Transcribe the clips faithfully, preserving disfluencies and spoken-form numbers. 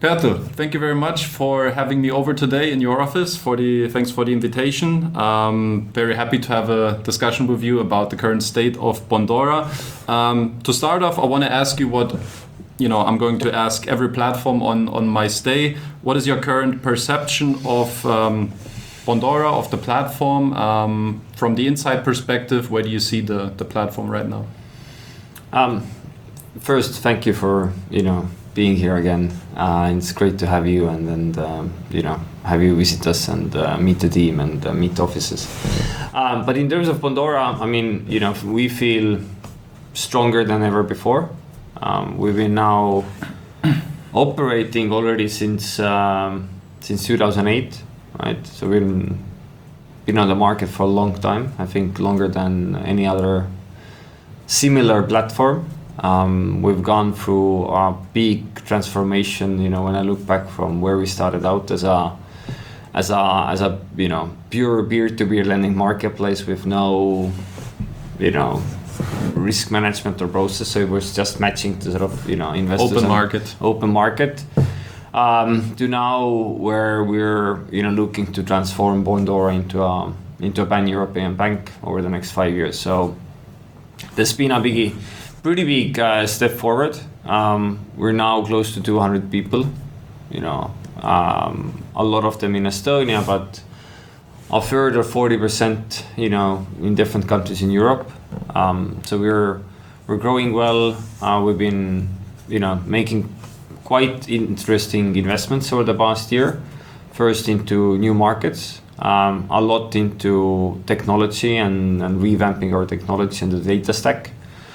Pertl, thank you very much for having me over today in your office. For the thanks for the invitation. Um, very happy to have a discussion with you about the current state of Bondora. Um, to start off, I want to ask you what you know. I'm going to ask every platform on on my stay. What is your current perception of um, Bondora, of the platform, um, from the inside perspective? Where do you see the the platform right now? Um, first, thank you for you know. being here again. Uh, it's great to have you and and um, you know have you visit us and uh, meet the team and uh, meet offices. Um, but in terms of Bondora, I mean, you know, we feel stronger than ever before. Um, we've been now operating already since um, since two thousand eight, right? So we've been been on the market for a long time. I think longer than any other similar platform. Um, we've gone through a big transformation. You know, when I look back from where we started out as a, as a, as a, you know, pure peer-to-peer lending marketplace with no, you know, risk management or process. So it was just matching to sort of, you know, investors. Open market. Open market. Um, to now where we're, you know, looking to transform Bondora into a, into a pan-European bank over the next five years. So there's been a biggie. Pretty big uh, step forward. Um, we're now close to two hundred people, you know, um, a lot of them in Estonia, but a third or forty percent, you know, in different countries in Europe. Um, so we're we're growing well. Uh, we've been, you know, making quite interesting investments over the past year. First into new markets, um, a lot into technology and, and revamping our technology and the data stack.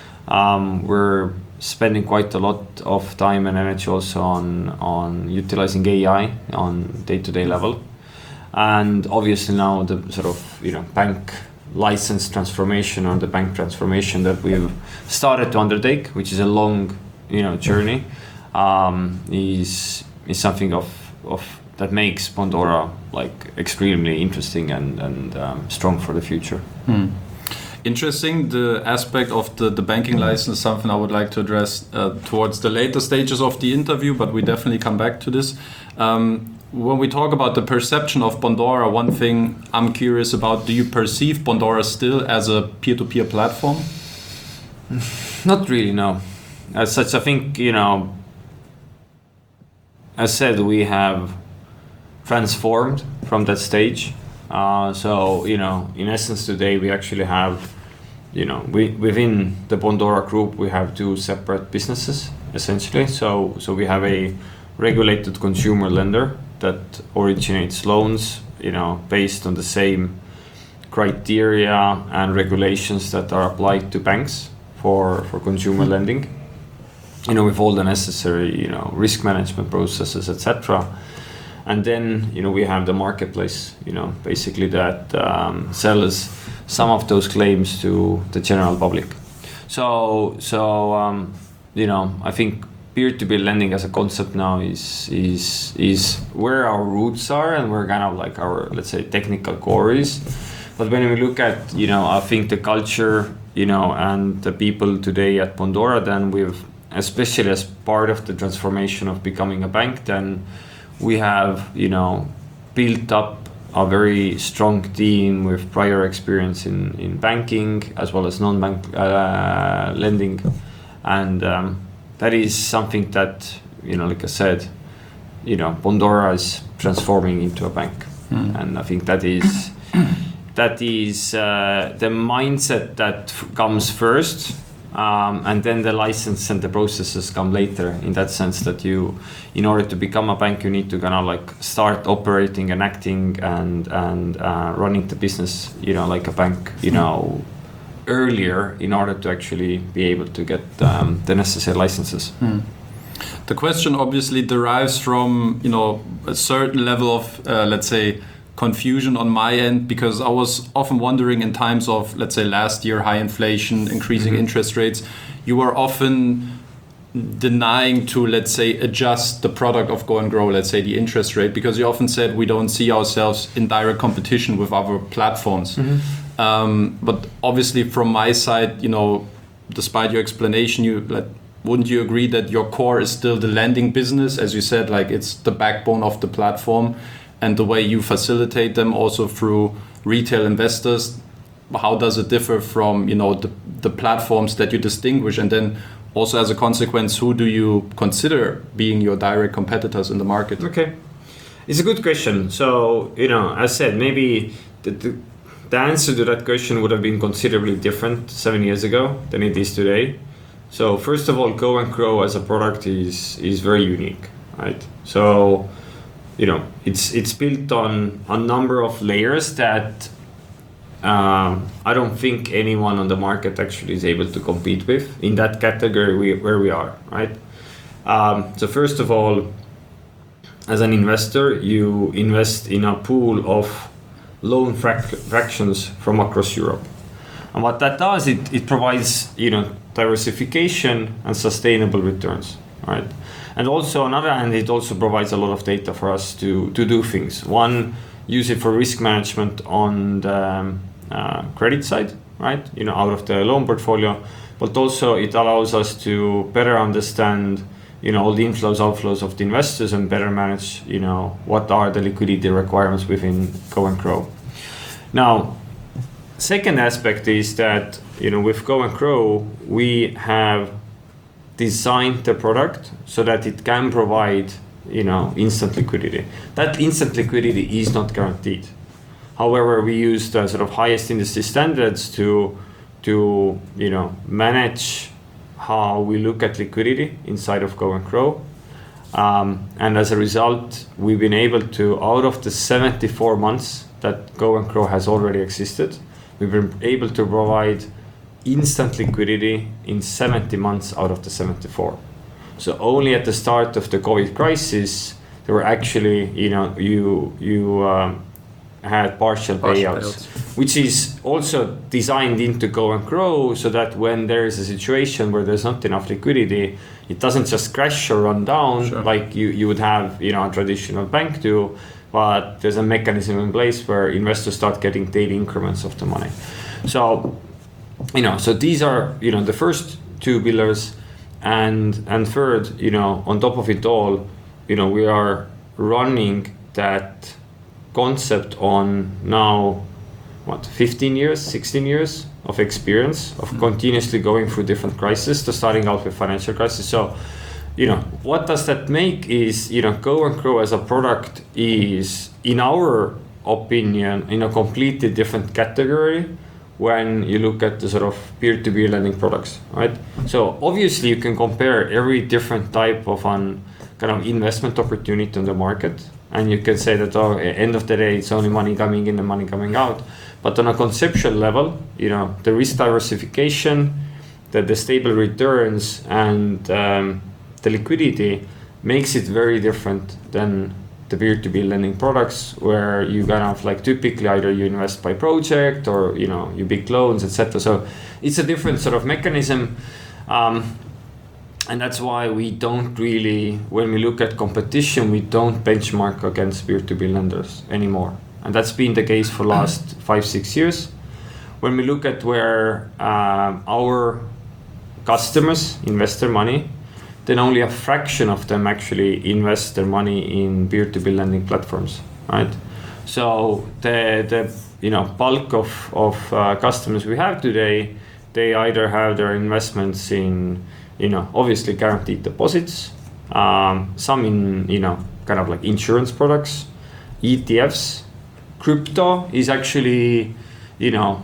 Um, we're spending quite a lot of time and energy also on on utilizing A I on day-to-day level, and obviously now the sort of you know bank license transformation or the bank transformation that we've started to undertake, which is a long you know journey, um, is is something of of that makes Bondora like extremely interesting and and um, strong for the future. Hmm. Interesting. The aspect of the, the banking license is something I would like to address uh, towards the later stages of the interview, but we definitely come back to this. Um, when we talk about the perception of Bondora, one thing I'm curious about, do you perceive Bondora still as a peer-to-peer platform? Not really, no. As such, I think, you know, as said, we have transformed from that stage. Uh, so, you know, in essence today we actually have, you know, we within the Bondora group we have two separate businesses essentially. So, so we have a regulated consumer lender that originates loans, you know, based on the same criteria and regulations that are applied to banks for, for consumer lending, you know, with all the necessary, you know, risk management processes, et cetera. And then, you know, we have the marketplace, you know, basically that um, sells some of those claims to the general public. So, so um, you know, I think peer-to-peer lending as a concept now is is is where our roots are and where kind of like our, let's say, technical core is. But when we look at, you know, I think the culture, you know, and the people today at Bondora, then we've, especially as part of the transformation of becoming a bank, then we have, you know, built up a very strong team with prior experience in, in banking as well as non-bank uh, lending. And um, that is something that, you know, like I said, you know, Bondora is transforming into a bank. Mm. And I think that is, that is uh, the mindset that f- comes first. Um, and then the license and the processes come later, in that sense that you, in order to become a bank, you need to kind of like start operating and acting and and uh, running the business, you know, like a bank, you know, earlier in order to actually be able to get um, the necessary licenses. Hmm. The question obviously derives from, you know, a certain level of, uh, let's say, confusion on my end, because I was often wondering in times of, let's say, last year, high inflation, increasing mm-hmm. interest rates, you were often denying to, let's say, adjust the product of Go and Grow, let's say the interest rate, because you often said we don't see ourselves in direct competition with other platforms. Mm-hmm. Um, but obviously from my side, you know, despite your explanation, you like, wouldn't you agree that your core is still the lending business? As you said, like it's the backbone of the platform, and the way you facilitate them also through retail investors. How does it differ from, you know, the, the platforms that you distinguish? And then also as a consequence, who do you consider being your direct competitors in the market? Okay. It's a good question. So, you know, as said, maybe the, the, the answer to that question would have been considerably different seven years ago than it is today. So first of all, Go and Grow as a product is is very unique, right? So, you know, it's it's built on a number of layers that um, I don't think anyone on the market actually is able to compete with in that category we, where we are, right? Um, so first of all, as an investor, you invest in a pool of loan frac- fractions from across Europe. And what that does, it, it provides, you know, diversification and sustainable returns, right? And also on the other hand, it also provides a lot of data for us to, to do things. One, use it for risk management on the um, uh, credit side, right? You know, out of the loan portfolio, but also it allows us to better understand, you know, all the inflows, outflows of the investors and better manage, you know, what are the liquidity requirements within Go and Grow. Now, second aspect is that, you know, with Go and Grow, we have designed the product so that it can provide, you know, instant liquidity. That instant liquidity is not guaranteed. However, we use the sort of highest industry standards to, to, you know, manage how we look at liquidity inside of Go and Grow. Um, and as a result, we've been able to, out of the seventy-four months that Go and Grow has already existed, we've been able to provide instant liquidity in seventy months out of the seventy-four. So only at the start of the COVID crisis, there were actually, you know, you you um, had partial, partial payouts, payouts, which is also designed into Go and Grow so that when there is a situation where there's not enough liquidity, it doesn't just crash or run down sure. like you, you would have, you know, a traditional bank do, but there's a mechanism in place where investors start getting daily increments of the money. So, you know, so these are, you know, the first two pillars. And and third, you know, on top of it all, you know, we are running that concept on now, what, fifteen years, sixteen years of experience of mm-hmm. continuously going through different crises, to starting out with financial crisis. So, you know, what does that make is, you know, Go and Grow as a product is, in our opinion, in a completely different category when you look at the sort of peer-to-peer lending products, right? So obviously you can compare every different type of an kind of investment opportunity on the market, and you can say that, oh, at the end of the day, it's only money coming in and money coming out. But on a conceptual level, you know, the risk diversification, the, the stable returns, and um, the liquidity makes it very different than the peer-to-peer lending products, where you kind of like typically either you invest by project or, you know, you big loans, et cetera. So it's a different sort of mechanism. Um, and that's why we don't really, when we look at competition, we don't benchmark against peer-to-peer lenders anymore. And that's been the case for the last five, six years. When we look at where um, our customers invest their money, then only a fraction of them actually invest their money in peer-to-peer lending platforms, right? So the the you know bulk of of uh, customers we have today, they either have their investments in, you know, obviously guaranteed deposits, um, some in, you know, kind of like insurance products, E T Fs. Crypto is actually, you know,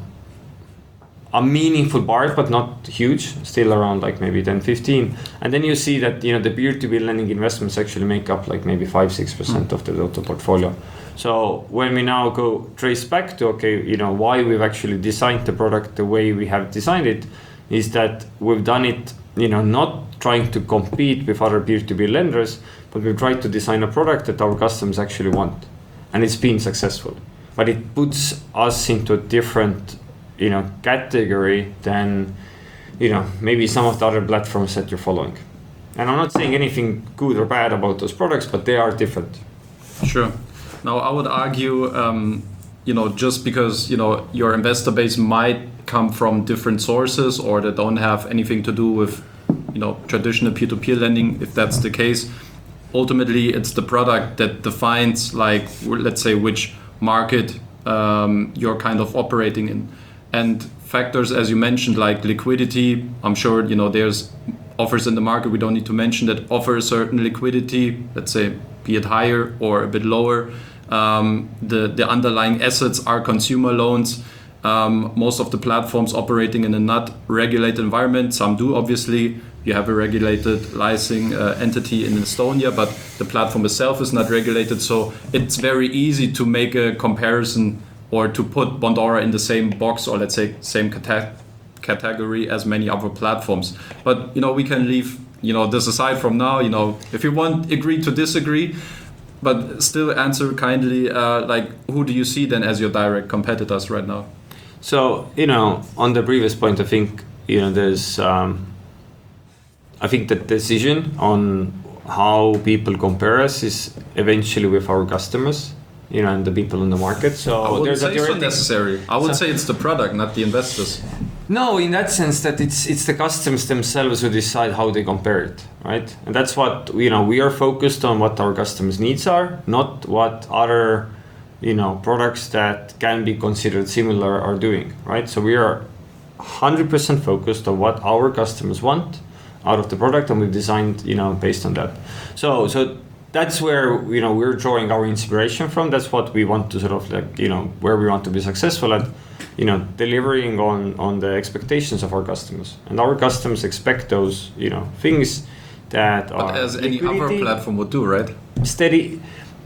a meaningful part, but not huge, still around like maybe ten, fifteen. And then you see that, you know, the peer-to-peer lending investments actually make up like maybe five, six percent mm. of the total portfolio. So when we now go trace back to, okay, you know, why we've actually designed the product the way we have designed it, is that we've done it, you know, not trying to compete with other peer-to-peer lenders, but we've tried to design a product that our customers actually want. And it's been successful. But it puts us into a different, you know, category than, you know, maybe some of the other platforms that you're following. And I'm not saying anything good or bad about those products, but they are different. Sure. Now, I would argue, um, you know, just because, you know, your investor base might come from different sources or that don't have anything to do with you know, traditional peer-to-peer lending, if that's the case, ultimately it's the product that defines, like, let's say, which market um, you're kind of operating in. And factors, as you mentioned, like liquidity, I'm sure, you know, there's offers in the market, we don't need to mention, that offer a certain liquidity, let's say, be it higher or a bit lower. Um, the, the underlying assets are consumer loans. Um, most of the platforms operating in a not regulated environment, some do obviously. You have a regulated licensing uh, entity in Estonia, but the platform itself is not regulated. So it's very easy to make a comparison or to put Bondora in the same box, or let's say same cata- category as many other platforms. But, you know, we can leave, you know, this aside from now. You know, if you want, agree to disagree, but still answer kindly, uh, like, who do you see then as your direct competitors right now? So, you know, on the previous point, I think, you know, there's, um, I think the decision on how people compare us is eventually with our customers, you know, and the people in the market. So I wouldn't there's say a so theoretic- necessary. I would So- say it's the product, not the investors. No, in that sense that it's it's the customers themselves who decide how they compare it, right? And that's what, you know, we are focused on what our customers' needs are, not what other, you know, products that can be considered similar are doing, right? So we are one hundred percent focused on what our customers want out of the product, and we've designed, you know, based on that. So so that's where, you know, we're drawing our inspiration from. That's what we want to sort of, like, you know, where we want to be successful at, you know, delivering on on the expectations of our customers. And our customers expect those, you know, things that But are as any other liquidity, platform would do, right? steady.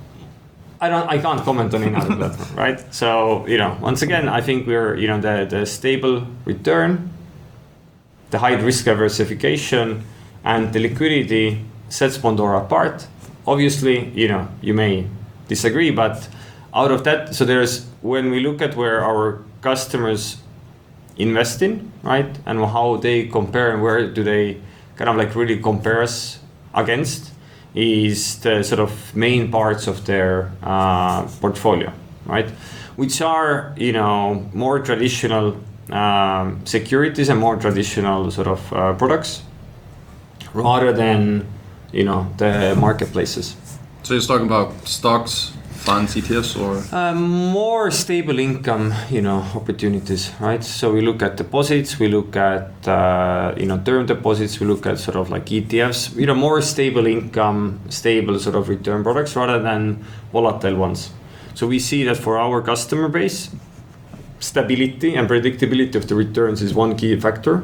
I don't. I can't comment on any other platform, right? So, you know, once again, I think we're, you know, the the stable return, the high risk diversification, and the liquidity sets Bondora apart. Obviously, you know, you may disagree, but out of that, so there's, when we look at where our customers invest in, right, and how they compare and where do they kind of like really compare us against, is the sort of main parts of their uh, portfolio, right? Which are, you know, more traditional um, securities and more traditional sort of uh, products, rather than, you know, the marketplaces. So you're talking about stocks, funds, E T Fs, or? Um, more stable income, you know, opportunities, right? So we look at deposits, we look at, uh, you know, term deposits, we look at sort of like E T Fs, you know, more stable income, stable sort of return products rather than volatile ones. So we see that for our customer base, stability and predictability of the returns is one key factor.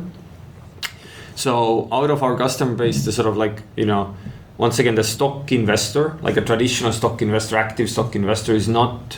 So out of our customer base, the sort of like, you know, once again, the stock investor, like a traditional stock investor, active stock investor, is not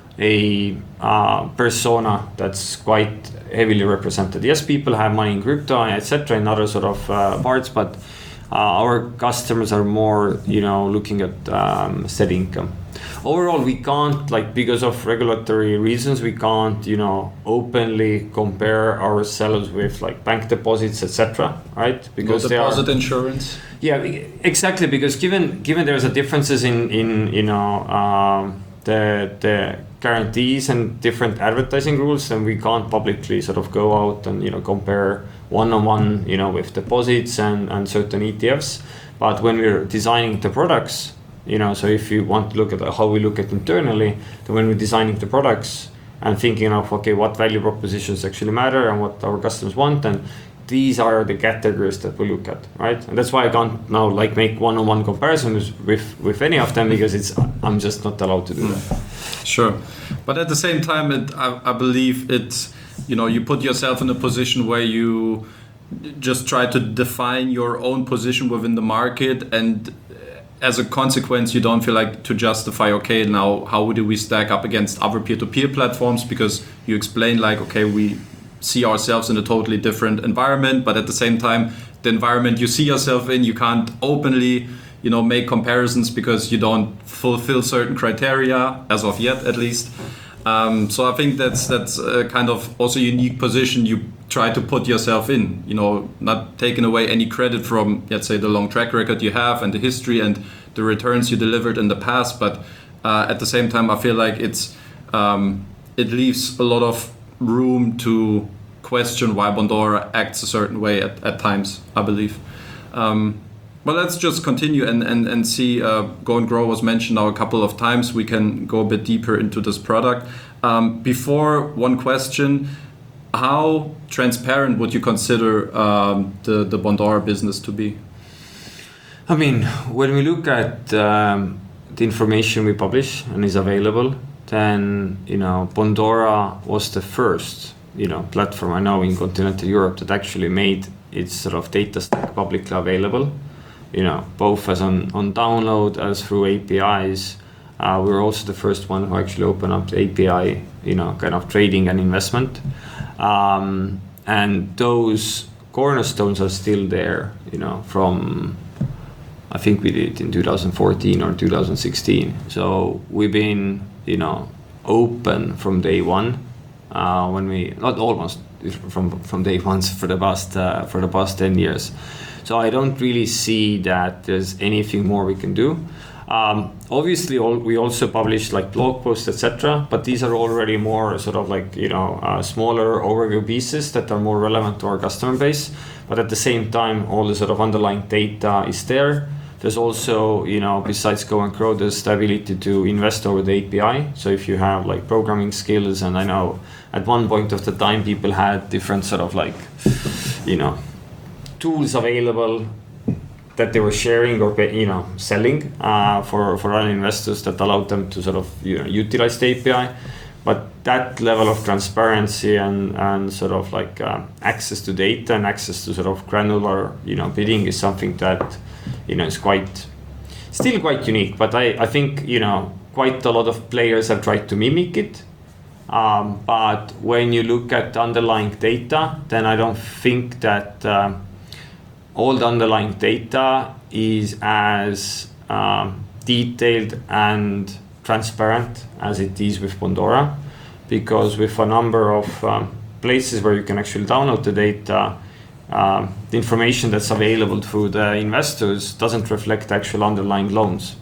a uh, persona that's quite heavily represented. Yes, people have money in crypto, et cetera, in other sort of uh, parts, but uh, our customers are more, you know, looking at um, steady income. Overall, we can't, like, because of regulatory reasons, we can't, you know, openly compare ourselves with like bank deposits, et cetera, right? Because no they deposit are, insurance. yeah, exactly. Because given given there's a differences in in you know um, the the guarantees and different advertising rules, then we can't publicly sort of go out and, you know, compare one on one, you know, with deposits and and certain E T Fs. But when we're designing the products, you know, so if you want to look at how we look at internally, then when we're designing the products and thinking of, okay, what value propositions actually matter and what our customers want, and these are the categories that we look at, right? And that's why I can't now like make one-on-one comparisons with with any of them, because it's I'm just not allowed to do that. Sure, but at the same time, it, I, I believe it's, you know, you put yourself in a position where you just try to define your own position within the market, and as a consequence, you don't feel like to justify, okay, now how do we stack up against other peer-to-peer platforms? Because you explain like, okay, we see ourselves in a totally different environment, but at the same time, the environment you see yourself in, you can't openly, you know, make comparisons because you don't fulfill certain criteria, as of yet at least. Um, so I think that's that's a kind of also unique position you try to put yourself in, you know, not taking away any credit from, let's say, the long track record you have and the history and the returns you delivered in the past. But uh, at the same time, I feel like it's um, it leaves a lot of room to question why Bondora acts a certain way at, at times, I believe. Um, well, let's just continue and, and, and see. Uh, Go and Grow was mentioned now a couple of times. We can go a bit deeper into this product. Um, before, one question. How transparent would you consider um, the, the Bondora business to be? I mean, when we look at um, the information we publish and is available, then, you know, Bondora was the first, you know, platform I know in continental Europe that actually made its sort of data stack publicly available, you know, both as on, on download as through A P Is. Uh, we were also the first one who actually opened up the A P I, you know, kind of trading and investment. Um, and those cornerstones are still there, you know, from, I think we did it in two thousand fourteen or two thousand sixteen. So we've been, you know, open from day one. Uh, when we not almost from from day one for the past uh, for the past ten years. So I don't really see that there's anything more we can do. Um, obviously, all, we also publish like blog posts, et cetera. But these are already more sort of like, you know, uh, smaller overview pieces that are more relevant to our customer base. But at the same time, all the sort of underlying data is there. There's also, you know, besides Go and Grow, there's the ability to invest over the A P I. So if you have like programming skills, and I know at one point of the time people had different sort of like, you know, tools available that they were sharing or, you know, selling uh, for for other investors that allowed them to sort of, you know, utilize the A P I. But that level of transparency and, and sort of like uh, access to data and access to sort of granular, you know, bidding is something that, you know, is quite, still quite unique. But I, I think, you know, quite a lot of players have tried to mimic it. Um, but when you look at underlying data, then I don't think that uh, all the underlying data is as um, detailed and transparent as it is with Bondora, because with a number of um, places where you can actually download the data, um, the information that's available through the investors doesn't reflect actual underlying loans.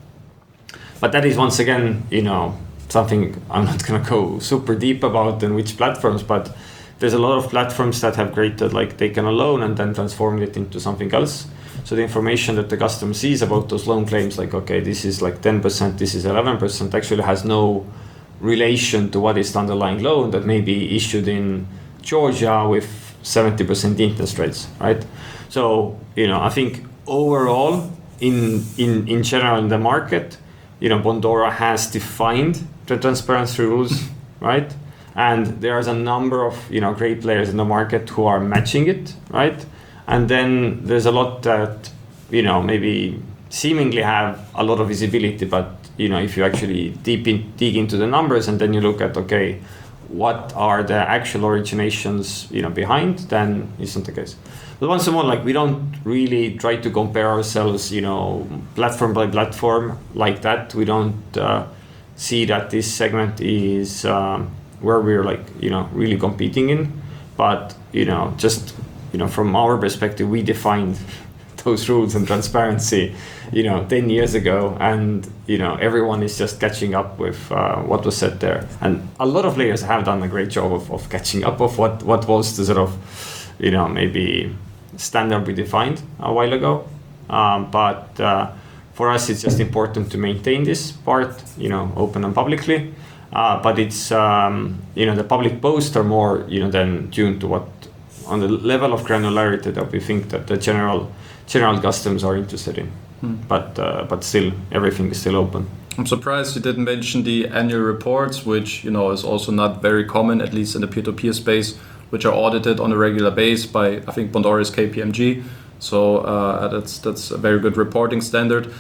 But that is once again, you know, something I'm not going to go super deep about in which platforms, but there's a lot of platforms that have created like taken a loan and then transformed it into something else. So the information that the customer sees about those loan claims, like, okay, this is like ten percent, this is eleven percent, actually has no relation to what is the underlying loan that may be issued in Georgia with seventy percent interest rates, right? So, you know, I think overall, in, in, in general in the market, you know, Bondora has defined the transparency rules, right? And there's a number of, you know, great players in the market who are matching it, right? And then there's a lot that, you know, maybe seemingly have a lot of visibility, but, you know, if you actually deep in, dig into the numbers and then you look at, okay, what are the actual originations, you know, behind, then it's not the case. But once more, like, we don't really try to compare ourselves, you know, platform by platform like that. We don't uh, see that this segment is um, where we're like, you know, really competing in. But, you know, just, you know, from our perspective, we defined those rules and transparency, you know, ten years ago, and, you know, everyone is just catching up with uh, what was said there. And a lot of players have done a great job of, of catching up of what, what was the sort of, you know, maybe standard we defined a while ago. Um, but uh, for us, it's just important to maintain this part, you know, open and publicly. Uh, but it's, um, you know, the public posts are more, you know, then tuned to what, on the level of granularity that we think that the general general customers are interested in. Hmm. But uh, but still, everything is still open. I'm surprised you didn't mention the annual reports, which, you know, is also not very common, at least in the peer-to-peer space, which are audited on a regular basis by, I think, Bondora's K P M G. So uh, that's that's a very good reporting standard.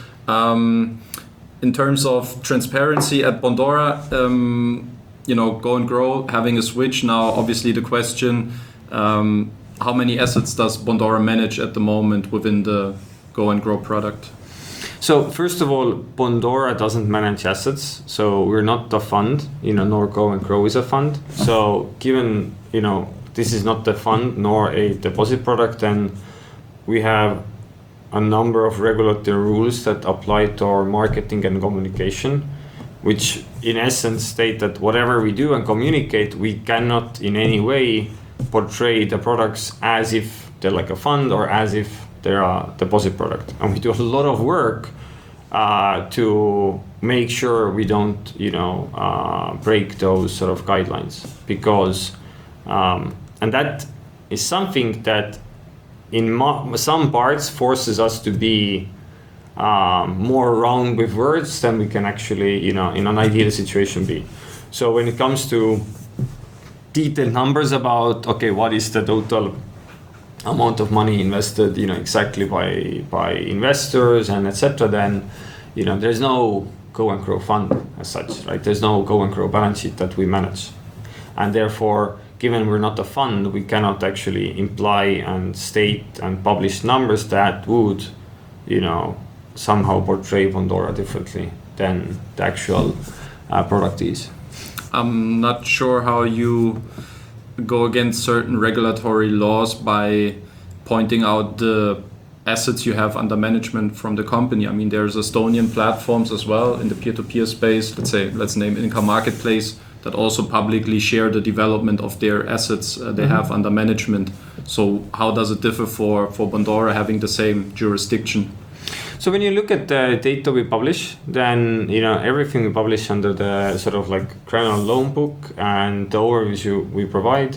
Um, in terms of transparency at Bondora, um, you know, Go and Grow having a switch now. Obviously, the question. Um, how many assets does Bondora manage at the moment within the Go and Grow product? So first of all, Bondora doesn't manage assets. So we're not a fund, you know, nor Go and Grow is a fund. So given, you know, this is not a fund nor a deposit product, then we have a number of regulatory rules that apply to our marketing and communication, which in essence state that whatever we do and communicate, we cannot in any way portray the products as if they're like a fund or as if their uh, deposit product, and we do a lot of work uh, to make sure we don't, you know, uh, break those sort of guidelines, because um, and that is something that in mo- some parts forces us to be um, more round with words than we can actually, you know, in an ideal situation be. So when it comes to detailed numbers about, okay, what is the total amount of money invested, you know, exactly by by investors and et cetera, then, you know, there's no Go and Grow fund as such, right? There's no Go and Grow balance sheet that we manage, and therefore, given we're not a fund, we cannot actually imply and state and publish numbers that would, you know, somehow portray Bondora differently than the actual uh, product is. I'm not sure how you go against certain regulatory laws by pointing out the assets you have under management from the company. I mean, there's Estonian platforms as well in the peer-to-peer space. Let's say, let's name Income Marketplace, that also publicly share the development of their assets uh, they mm-hmm. have under management. So how does it differ for, for Bondora having the same jurisdiction? So when you look at the data we publish, then, you know, everything we publish under the sort of like criminal loan book and the overview we provide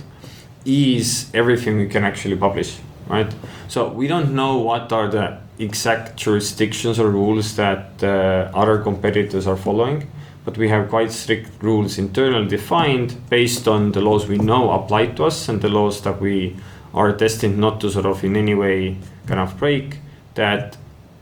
is everything we can actually publish, right? So we don't know what are the exact jurisdictions or rules that uh, other competitors are following, but we have quite strict rules internally defined based on the laws we know apply to us and the laws that we are destined not to sort of in any way kind of break, that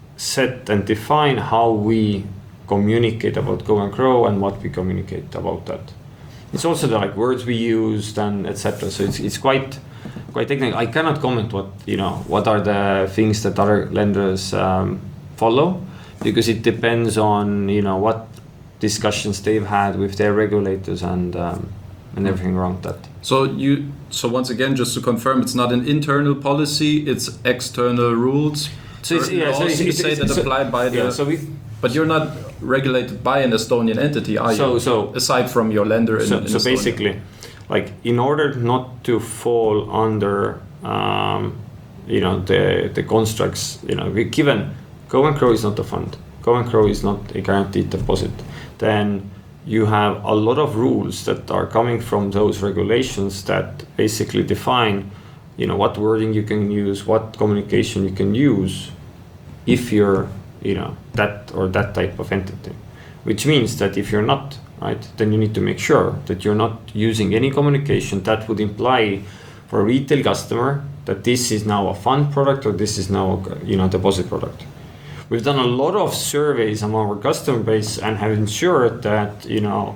set and define how we communicate about Go and Grow and what we communicate about that. It's also the like words we used and et cetera. So it's it's quite quite technical. I cannot comment what, you know, what are the things that other lenders um, follow, because it depends on, you know, what discussions they've had with their regulators and um, and everything around that. So you so once again, just to confirm, it's not an internal policy; it's external rules. So it's, yeah, so it's, you it's, say it's, that so, apply by the. Yeah, so we, but you're not regulated by an Estonian entity, are so, you? So aside from your lender in, so, in so Estonia. basically, like in order not to fall under, um, you know, the the constructs, you know, we, given Go and Grow is not a fund, Go and Grow is not a guaranteed deposit, then you have a lot of rules that are coming from those regulations that basically define, you know, what wording you can use, what communication you can use if you're, you know, that or that type of entity. Which means that if you're not, right, then you need to make sure that you're not using any communication that would imply for a retail customer that this is now a fund product or this is now a, you know, deposit product. We've done a lot of surveys among our customer base and have ensured that, you know,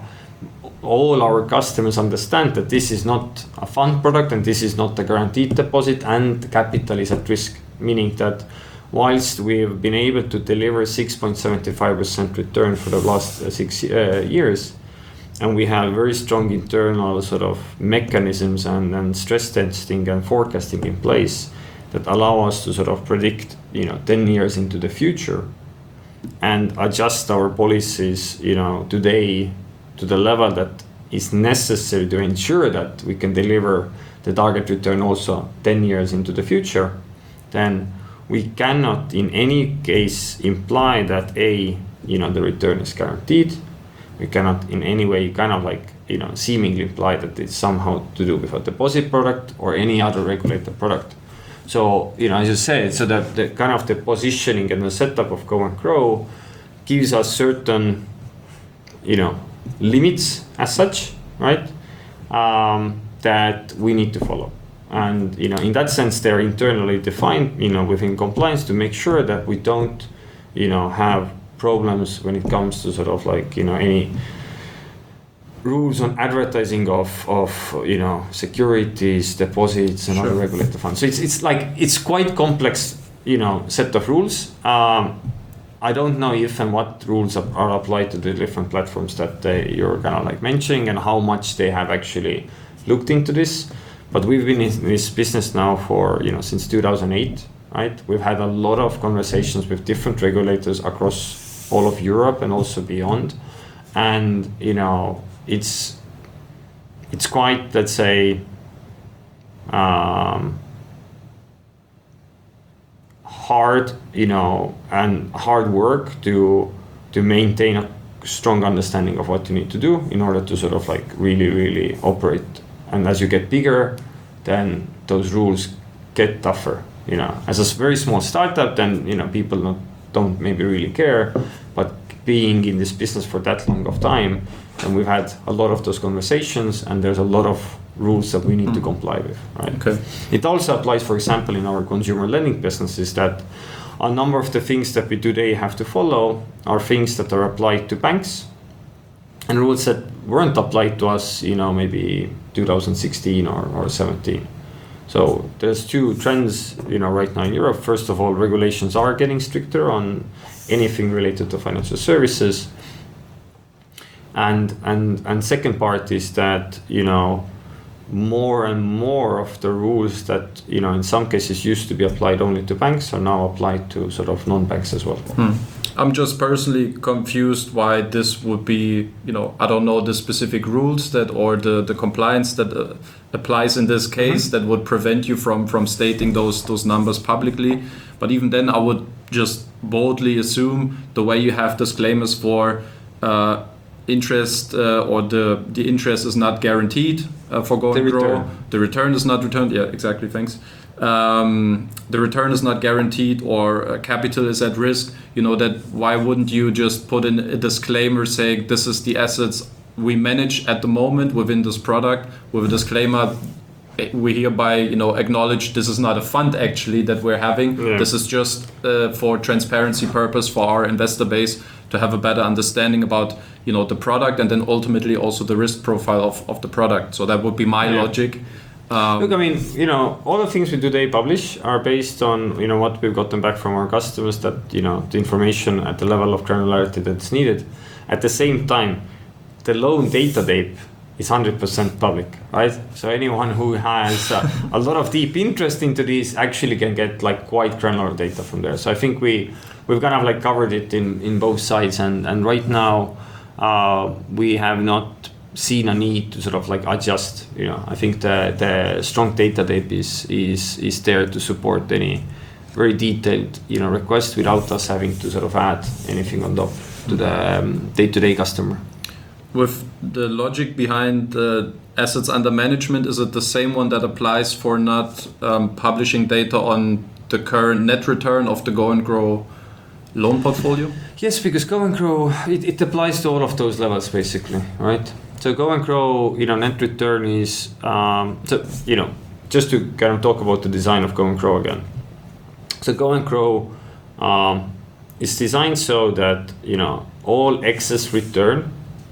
all our customers understand that this is not a fund product and this is not a guaranteed deposit and capital is at risk, meaning that whilst we've been able to deliver six point seven five percent return for the last uh, six uh, years, and we have very strong internal sort of mechanisms and, and stress testing and forecasting in place that allow us to sort of predict, you know, ten years into the future and adjust our policies, you know, today to the level that is necessary to ensure that we can deliver the target return also ten years into the future, then we cannot in any case imply that A, you know, the return is guaranteed. We cannot in any way kind of like, you know, seemingly imply that it's somehow to do with a deposit product or any other regulated product. So, you know, as you said, so that the kind of the positioning and the setup of Go and Grow gives us certain, you know, limits as such, right? Um, that we need to follow. And, you know, in that sense, they're internally defined, you know, within compliance to make sure that we don't, you know, have problems when it comes to sort of like, you know, any rules on advertising of, of you know, securities, deposits, and sure. other regulated funds. So it's it's like, it's quite complex, you know, set of rules. Um, I don't know if and what rules are, are applied to the different platforms that they, you're kind of like mentioning and how much they have actually looked into this. But we've been in this business now for, you know, since two thousand eight, right? We've had a lot of conversations with different regulators across all of Europe and also beyond. And, you know, it's it's quite, let's say, um, hard, you know, and hard work to to maintain a strong understanding of what you need to do in order to sort of like really, really operate. And as you get bigger, then those rules get tougher. You know, as a very small startup, then, you know, people not, don't maybe really care, but being in this business for that long of time, and we've had a lot of those conversations, and there's a lot of rules that we need mm. to comply with, right? Okay. It also applies, for example, in our consumer lending businesses, that a number of the things that we today have to follow are things that are applied to banks, and rules that weren't applied to us, you know, maybe two thousand sixteen or, or seventeen. So there's two trends, you know, right now in Europe. First of all, regulations are getting stricter on anything related to financial services. And and and second part is that, you know, more and more of the rules that, you know, in some cases used to be applied only to banks are now applied to sort of non-banks as well. Hmm. I'm just personally confused why this would be, you know, I don't know the specific rules that or the, the compliance that uh, applies in this case mm-hmm. that would prevent you from, from stating those those numbers publicly. But even then, I would just boldly assume the way you have disclaimers for uh, interest uh, or the, the interest is not guaranteed uh, for Go and Grow. The return is not returned. Yeah, exactly. Thanks. Um, the return is not guaranteed or uh, capital is at risk, you know, that why wouldn't you just put in a disclaimer saying this is the assets we manage at the moment within this product with a disclaimer, we hereby, you know, acknowledge this is not a fund actually that we're having. Yeah. This is just uh, for transparency purpose for our investor base to have a better understanding about, you know, the product and then ultimately also the risk profile of, of the product. So that would be my yeah. logic. Um, Look, I mean, you know, all the things we today publish are based on, you know, what we've gotten back from our customers, that, you know, the information at the level of granularity that's needed. At the same time, the loan data tape is one hundred percent public, right? So anyone who has uh, a lot of deep interest into this actually can get like quite granular data from there. So I think we, we've kind of like covered it in, in both sides. And, and right now, uh, we have not seen a need to sort of like adjust. You know, I think the the strong data tape is is is there to support any very detailed, you know, request without us having to sort of add anything on top to the um, day-to-day customer. With the logic behind the assets under management, is it the same one that applies for not um, publishing data on the current net return of the Go and Grow loan portfolio? Yes, because Go and Grow, it, it applies to all of those levels basically, right? So Go and Grow, you know, net return is, um, so, you know, just to kind of talk about the design of Go and Grow again. So Go and Grow um, is designed so that, you know, all excess return,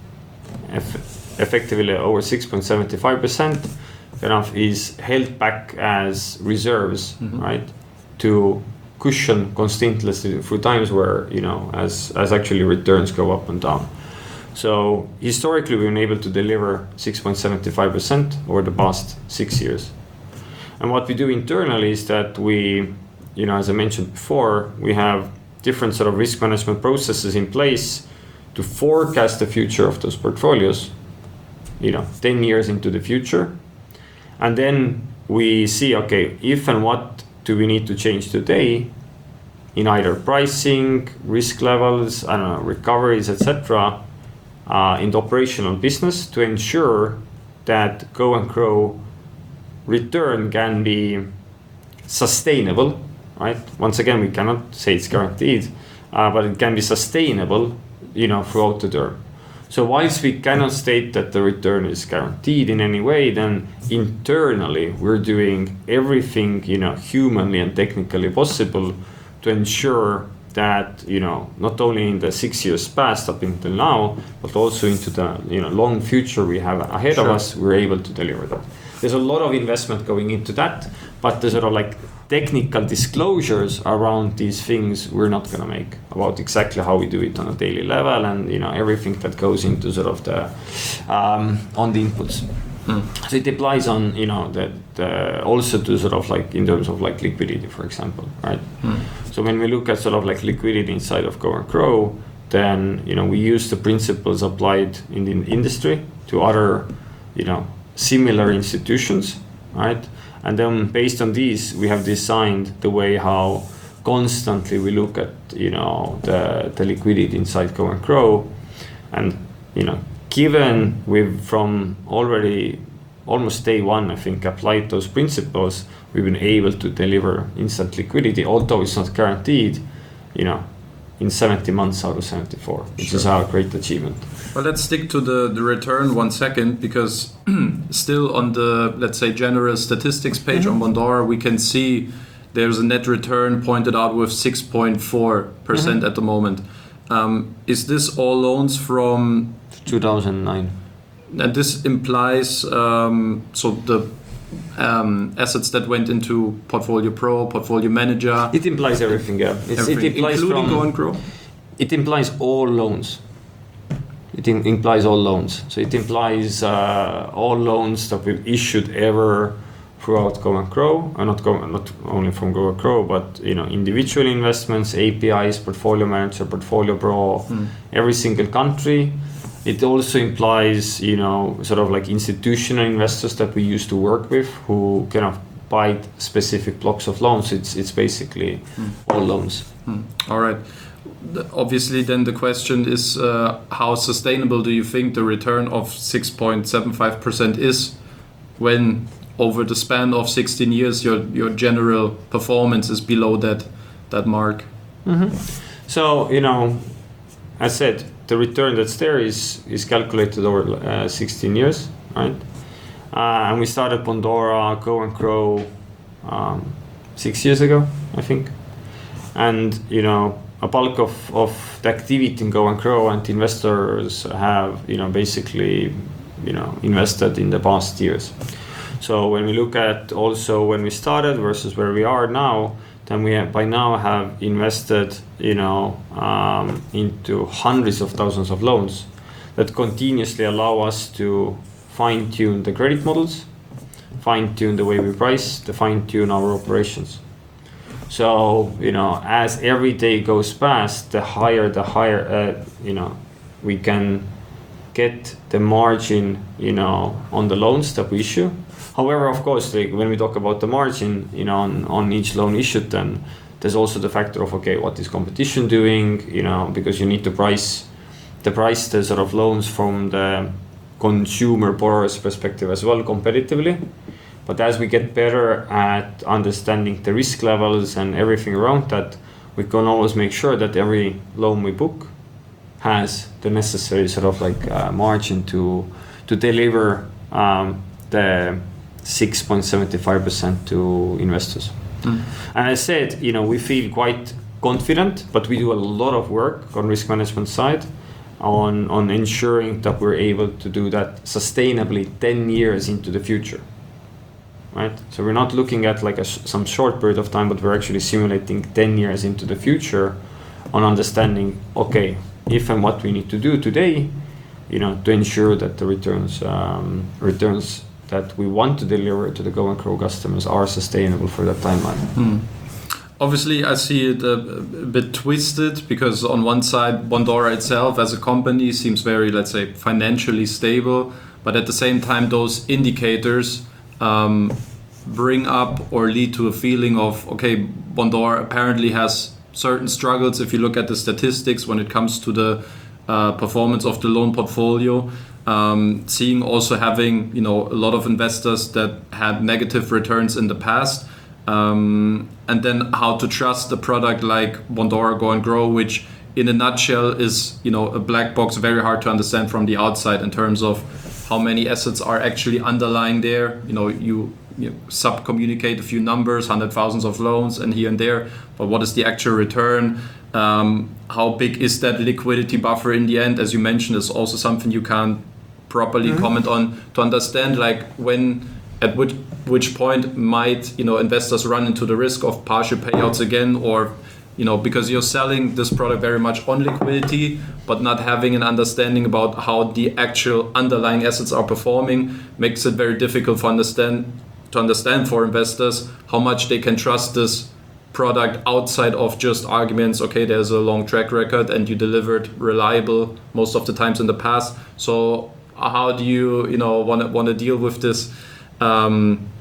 eff- effectively over six point seven five percent, kind of is held back as reserves, mm-hmm. right? To cushion continuously through times where, you know, as, as actually returns go up and down. So historically, we've been able to deliver six point seven five percent over the past six years. And what we do internally is that we, you know, as I mentioned before, we have different sort of risk management processes in place to forecast the future of those portfolios, you know, ten years into the future. And then we see, okay, if and what do we need to change today in either pricing, risk levels, I don't know, recoveries, et cetera, Uh, in the operational business to ensure that Go and Grow return can be sustainable, right? Once again, we cannot say it's guaranteed, uh, but it can be sustainable, you know, throughout the term. So whilst we cannot state that the return is guaranteed in any way, then internally we're doing everything, you know, humanly and technically possible to ensure that, you know, not only in the six years past up until now, but also into the, you know, long future we have ahead sure. of us, we're able to deliver that. There's a lot of investment going into that, but the sort of like technical disclosures around these things we're not going to make about exactly how we do it on a daily level and, you know, everything that goes into sort of the um, on the inputs. Mm. So it applies on, you know, that uh, also to sort of like in terms of like liquidity, for example, right? Mm. So when we look at sort of like liquidity inside of Go and Grow, then, you know, we use the principles applied in the industry to other, you know, similar institutions, right? And then based on these, we have designed the way how constantly we look at, you know, the, the liquidity inside Go and Grow. And, you know, given we've from already almost day one, I think, applied those principles, we've been able to deliver instant liquidity, although it's not guaranteed, you know, in seventy months out of seventy-four, which sure. is our great achievement. Well, let's stick to the, the return one second, because still on the, let's say, general statistics page mm-hmm. on Bondora, we can see there's a net return pointed out with six point four percent mm-hmm. at the moment. Um, is this all loans from two thousand nine? And this implies um, so the um, assets that went into Portfolio Pro, Portfolio Manager. It implies everything, yeah. It's, everything, it implies including from, Go and Grow. It implies all loans. It in, implies all loans. So it implies uh, all loans that we've issued ever throughout Go and Grow, and not go, not only from Go and Grow, but you know, individual investments, A P Is, Portfolio Manager, Portfolio Pro, mm. every single country. It also implies, you know, sort of like institutional investors that we used to work with who kind of buy specific blocks of loans. It's it's basically mm. all loans. Mm. All right. Obviously, then the question is, uh, how sustainable do you think the return of six point seven five percent is when over the span of sixteen years your your general performance is below that that mark? Mm-hmm. So, you know, I said, the return that's there is is calculated over uh, sixteen years, right? Uh, and we started Bondora, Go and Grow um, six years ago, I think. And you know, a bulk of, of the activity in Go and Grow and investors have, you know, basically, you know, invested in the past years. So when we look at also when we started versus where we are now, then we have, by now have invested, you know, um, into hundreds of thousands of loans that continuously allow us to fine-tune the credit models, fine-tune the way we price, to fine-tune our operations. So, you know, as every day goes past, the higher, the higher, uh, you know, we can get the margin, you know, on the loans that we issue. However, of course, like when we talk about the margin, you know, on, on each loan issued, then there's also the factor of, okay, what is competition doing, you know, because you need to price the price the sort of loans from the consumer borrower's perspective as well competitively. But as we get better at understanding the risk levels and everything around that, we can always make sure that every loan we book has the necessary sort of like uh, margin to to deliver um, the six point seven five percent to investors. Mm. And I said, you know, we feel quite confident, but we do a lot of work on risk management side on, on ensuring that we're able to do that sustainably ten years into the future. Right? So we're not looking at like a, some short period of time, but we're actually simulating ten years into the future on understanding, okay, if and what we need to do today, you know, to ensure that the returns um, returns that we want to deliver to the Go and Grow customers are sustainable for that timeline. Hmm. Obviously, I see it a, a bit twisted because on one side, Bondora itself as a company seems very, let's say, financially stable, but at the same time, those indicators um, bring up or lead to a feeling of, okay, Bondora apparently has certain struggles if you look at the statistics when it comes to the uh, performance of the loan portfolio. Um, seeing also having, you know, a lot of investors that had negative returns in the past, um, and then how to trust a product like Bondora Go and Grow, which in a nutshell is, you know, a black box, very hard to understand from the outside in terms of how many assets are actually underlying there. You know, you, you know, sub-communicate a few numbers, hundred thousands of loans and here and there, but what is the actual return? Um, how big is that liquidity buffer in the end? As you mentioned, is also something you can't properly mm-hmm. comment on, to understand like when, at which which point might, you know, investors run into the risk of partial payouts again, or, you know, because you're selling this product very much on liquidity, but not having an understanding about how the actual underlying assets are performing makes it very difficult for understand to understand for investors how much they can trust this product outside of just arguments, okay, there's a long track record and you delivered reliable most of the times in the past. So how do you, you know, want to want to deal with this um,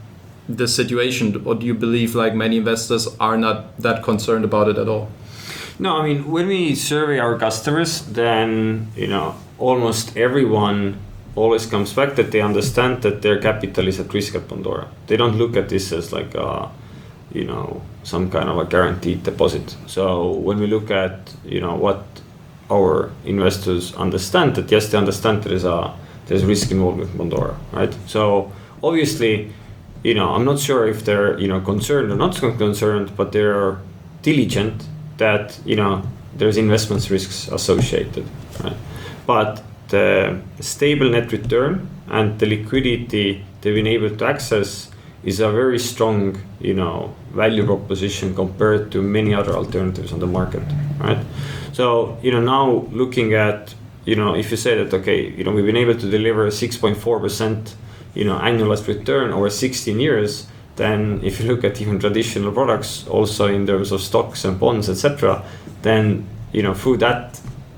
the situation, or do you believe like many investors are not that concerned about it at all? No, I mean, when we survey our customers, then, you know, almost everyone always comes back that they understand that their capital is at risk at Bondora. They don't look at this as like a, you know, some kind of a guaranteed deposit. So when we look at, you know, what our investors understand, that yes, they understand there is a there's risk involved with Bondora, right? So obviously, you know, I'm not sure if they're, you know, concerned or not concerned, but they're diligent that, you know, there's investments risks associated, right? But the stable net return and the liquidity they've been able to access is a very strong, you know, value proposition compared to many other alternatives on the market, right? So, you know, now looking at, you know, if you say that, okay, you know, we've been able to deliver six point four percent, you know, annualized return over sixteen years, then if you look at even traditional products, also in terms of stocks and bonds, et cetera, then, you know, through that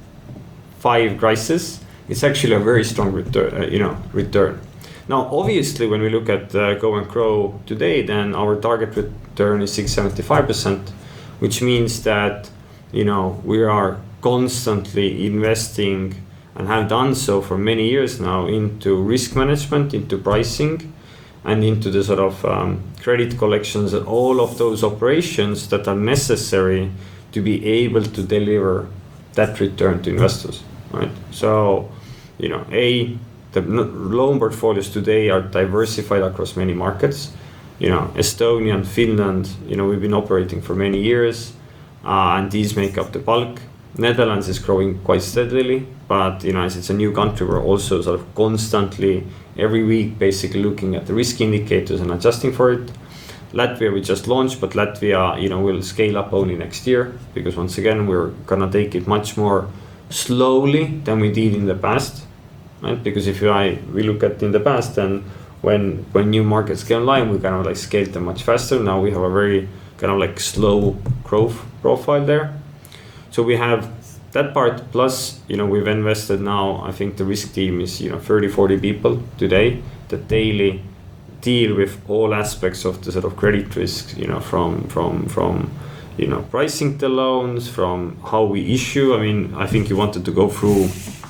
five crises, it's actually a very strong return, uh, you know, return. Now, obviously, when we look at uh, Go and Grow today, then our target return is six point seven five percent, which means that, you know, we are constantly investing and have done so for many years now into risk management, into pricing, and into the sort of um, credit collections and all of those operations that are necessary to be able to deliver that return to investors, right? So, you know, A, the loan portfolios today are diversified across many markets. You know, Estonia and Finland, you know, we've been operating for many years, uh, and these make up the bulk. Netherlands is growing quite steadily, but, you know, as it's a new country, we're also sort of constantly, every week, basically looking at the risk indicators and adjusting for it. Latvia we just launched, but Latvia, you know, will scale up only next year, because once again, we're gonna take it much more slowly than we did in the past, right? Because if you, I, we look at in the past, then when when new markets came online, we kind of like scaled them much faster. Now we have a very kind of like slow growth profile there. So we have that part, plus, you know, we've invested now, I think the risk team is, you know, thirty, forty people today that daily deal with all aspects of the sort of credit risk, you know, from, from, from, you know, pricing the loans, from how we issue. I mean, I think you wanted to go through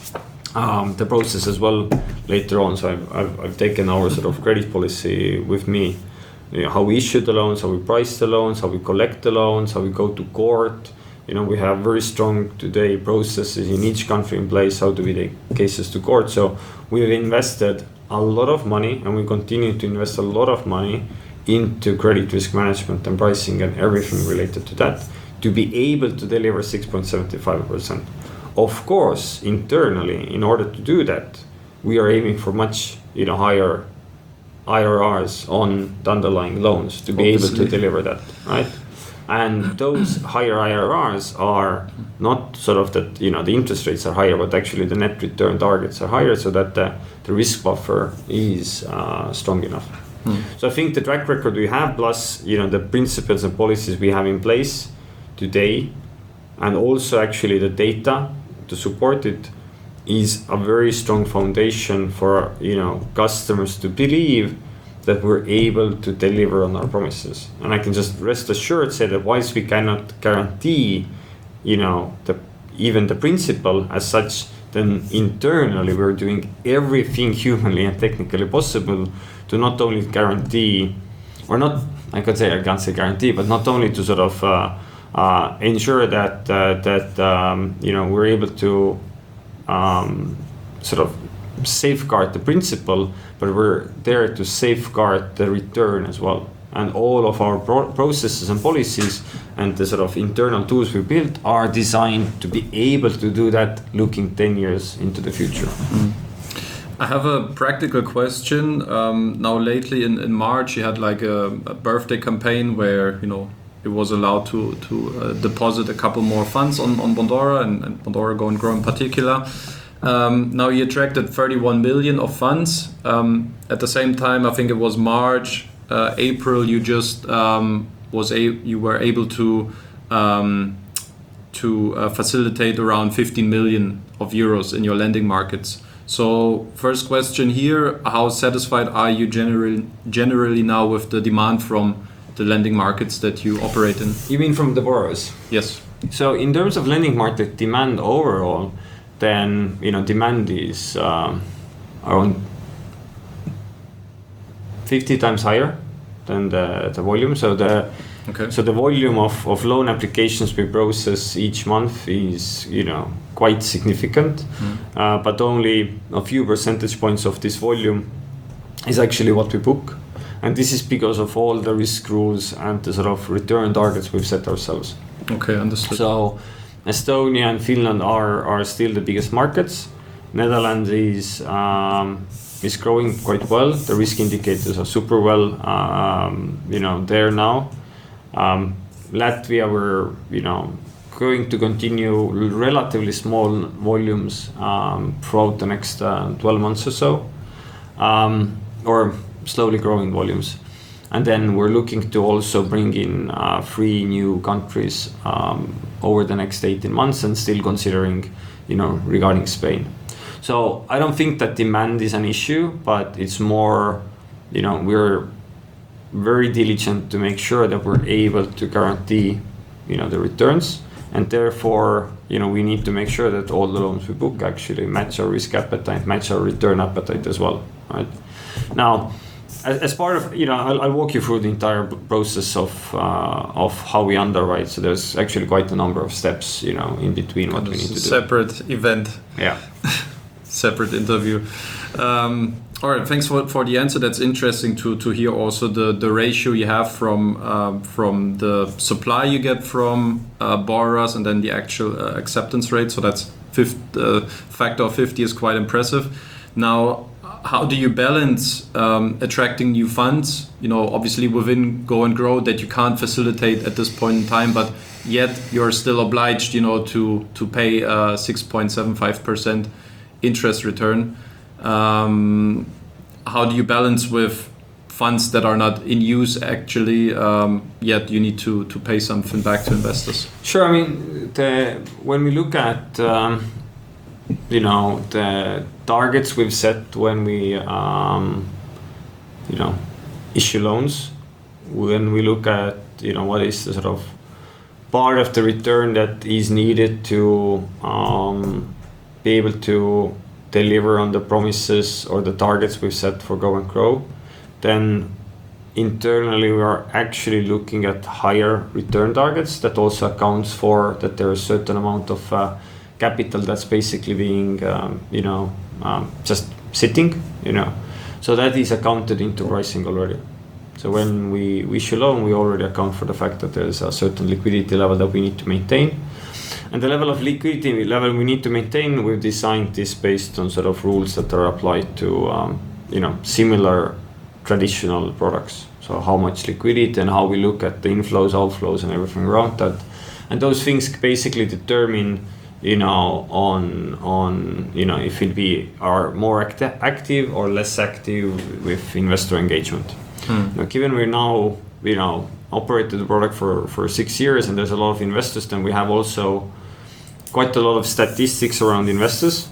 um, the process as well later on. So I've, I've, I've taken our sort of credit policy with me, you know, how we issue the loans, how we price the loans, how we collect the loans, how we go to court. You know, we have very strong today processes in each country in place. How do we take cases to court? So we've invested a lot of money, and we continue to invest a lot of money into credit risk management and pricing and everything related to that to be able to deliver six point seven five percent. Of course, internally, in order to do that, we are aiming for much, you know, higher I R Rs on the underlying loans to be Obviously. able to deliver that, right? And those higher I R Rs are not sort of that, you know, the interest rates are higher, but actually the net return targets are higher, so that the, the risk buffer is uh, strong enough. Hmm. So I think the track record we have, plus, you know, the principles and policies we have in place today, and also actually the data to support it, is a very strong foundation for, you know, customers to believe that we're able to deliver on our promises. And I can just rest assured say that whilst we cannot guarantee, you know, the even the principle as such, then internally we're doing everything humanly and technically possible to not only guarantee, or not, I could say, I can't say guarantee, but not only to sort of uh, uh, ensure that, uh, that um, you know, we're able to um, sort of safeguard the principle, but we're there to safeguard the return as well. And all of our pro- processes and policies and the sort of internal tools we built are designed to be able to do that looking ten years into the future. Mm. I have a practical question. Um, now lately in, in March you had like a, a birthday campaign where, you know, it was allowed to, to uh, deposit a couple more funds on, on Bondora, and, and Bondora Go and Grow in particular. Um, now you attracted thirty-one million of funds. Um, at the same time, I think it was March, uh, April. You just um, was a you were able to um, to uh, facilitate around fifteen million of euros in your lending markets. So first question here, how satisfied are you generally, generally now with the demand from the lending markets that you operate in? You mean from the borrowers? Yes. So in terms of lending market demand overall, then you know demand is um, around fifty times higher than the, the volume. So the Okay. So the volume of, of loan applications we process each month is, you know, quite significant, mm. uh, but only a few percentage points of this volume is actually what we book. And this is because of all the risk rules and the sort of return targets we've set ourselves. Okay, understood. So Estonia and Finland are, are still the biggest markets. Netherlands is um, is growing quite well. The risk indicators are super well, um, you know, there now. Um, Latvia, we're you know going to continue relatively small volumes um, throughout the next uh, twelve months or so, um, or slowly growing volumes, and then we're looking to also bring in uh, three new countries um, over the next eighteen months, and still considering you know regarding Spain. So I don't think that demand is an issue, but it's more you know we're very diligent to make sure that we're able to guarantee, you know, the returns, and therefore, you know, we need to make sure that all the loans we book actually match our risk appetite, match our return appetite as well, right? Now, as, as part of, you know, I'll, I'll walk you through the entire process of uh, of how we underwrite. So there's actually quite a number of steps, you know, in between what we need to do. Separate event. Yeah. Separate interview. Um, All right, thanks for, for the answer. That's interesting to, to hear also the, the ratio you have from uh, from the supply you get from uh, borrowers and then the actual uh, acceptance rate. So that's fifth, uh, factor of fifty is quite impressive. Now, how do you balance um, attracting new funds? You know, obviously within Go and Grow that you can't facilitate at this point in time, but yet you're still obliged, you know, to to pay a six point seven five percent interest return. Um, how do you balance with funds that are not in use actually, um, yet you need to, to pay something back to investors? Sure. I mean, the, when we look at, um, you know, the targets we've set when we, um, you know, issue loans, when we look at, you know, what is the sort of part of the return that is needed to um, be able to deliver on the promises or the targets we've set for Go and Grow, then internally we are actually looking at higher return targets. That also accounts for that there is a certain amount of uh, capital that's basically being, um, you know, um, just sitting, you know. So that is accounted into pricing already. So when we, we issue loan, we already account for the fact that there's a certain liquidity level that we need to maintain. And the level of liquidity level we need to maintain, we've designed this based on sort of rules that are applied to, um, you know, similar traditional products. So how much liquidity and how we look at the inflows, outflows, and everything around that. And those things basically determine, you know, on on you know if it be are more acti- active or less active with investor engagement. Hmm. Now, given we're now, you know, operated the product for, for six years and there's a lot of investors, then we have also quite a lot of statistics around investors.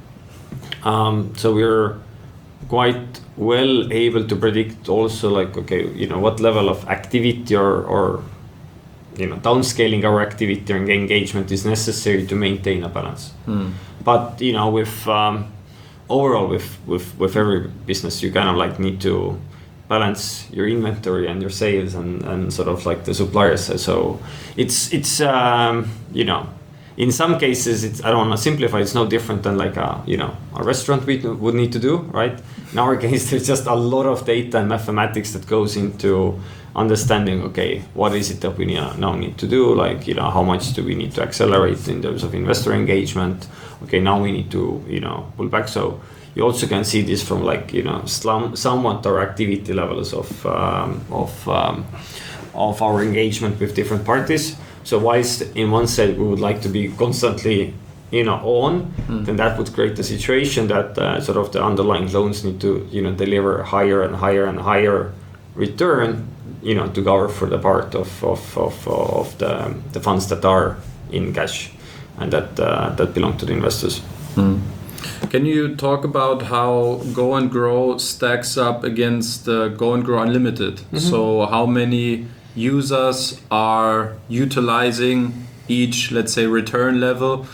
Um, so we're quite well able to predict also like, okay, you know, what level of activity or, or you know, downscaling our activity and engagement is necessary to maintain a balance. Hmm. But, you know, with um, overall with, with, with every business, you kind of like need to balance your inventory and your sales and, and sort of like the suppliers. So it's it's um, you know, in some cases it's, I don't want to simplify, it's no different than like a you know a restaurant we would need to do, right? In our case, there's just a lot of data and mathematics that goes into understanding, okay, what is it that we now need to do? Like, you know, how much do we need to accelerate in terms of investor engagement? Okay, now we need to, you know, pull back. So you also can see this from like, you know, slum, somewhat our activity levels of um, of um, of our engagement with different parties. So whilst in one side we would like to be constantly, you know, on, mm. then that would create a situation that uh, sort of the underlying loans need to, you know, deliver higher and higher and higher return, you know, to cover for the part of of of, of the the funds that are in cash and that uh, that belong to the investors. Mm. Can you talk about how Go and Grow stacks up against uh, Go and Grow Unlimited? Mm-hmm. So how many users are utilizing each, let's say, return level?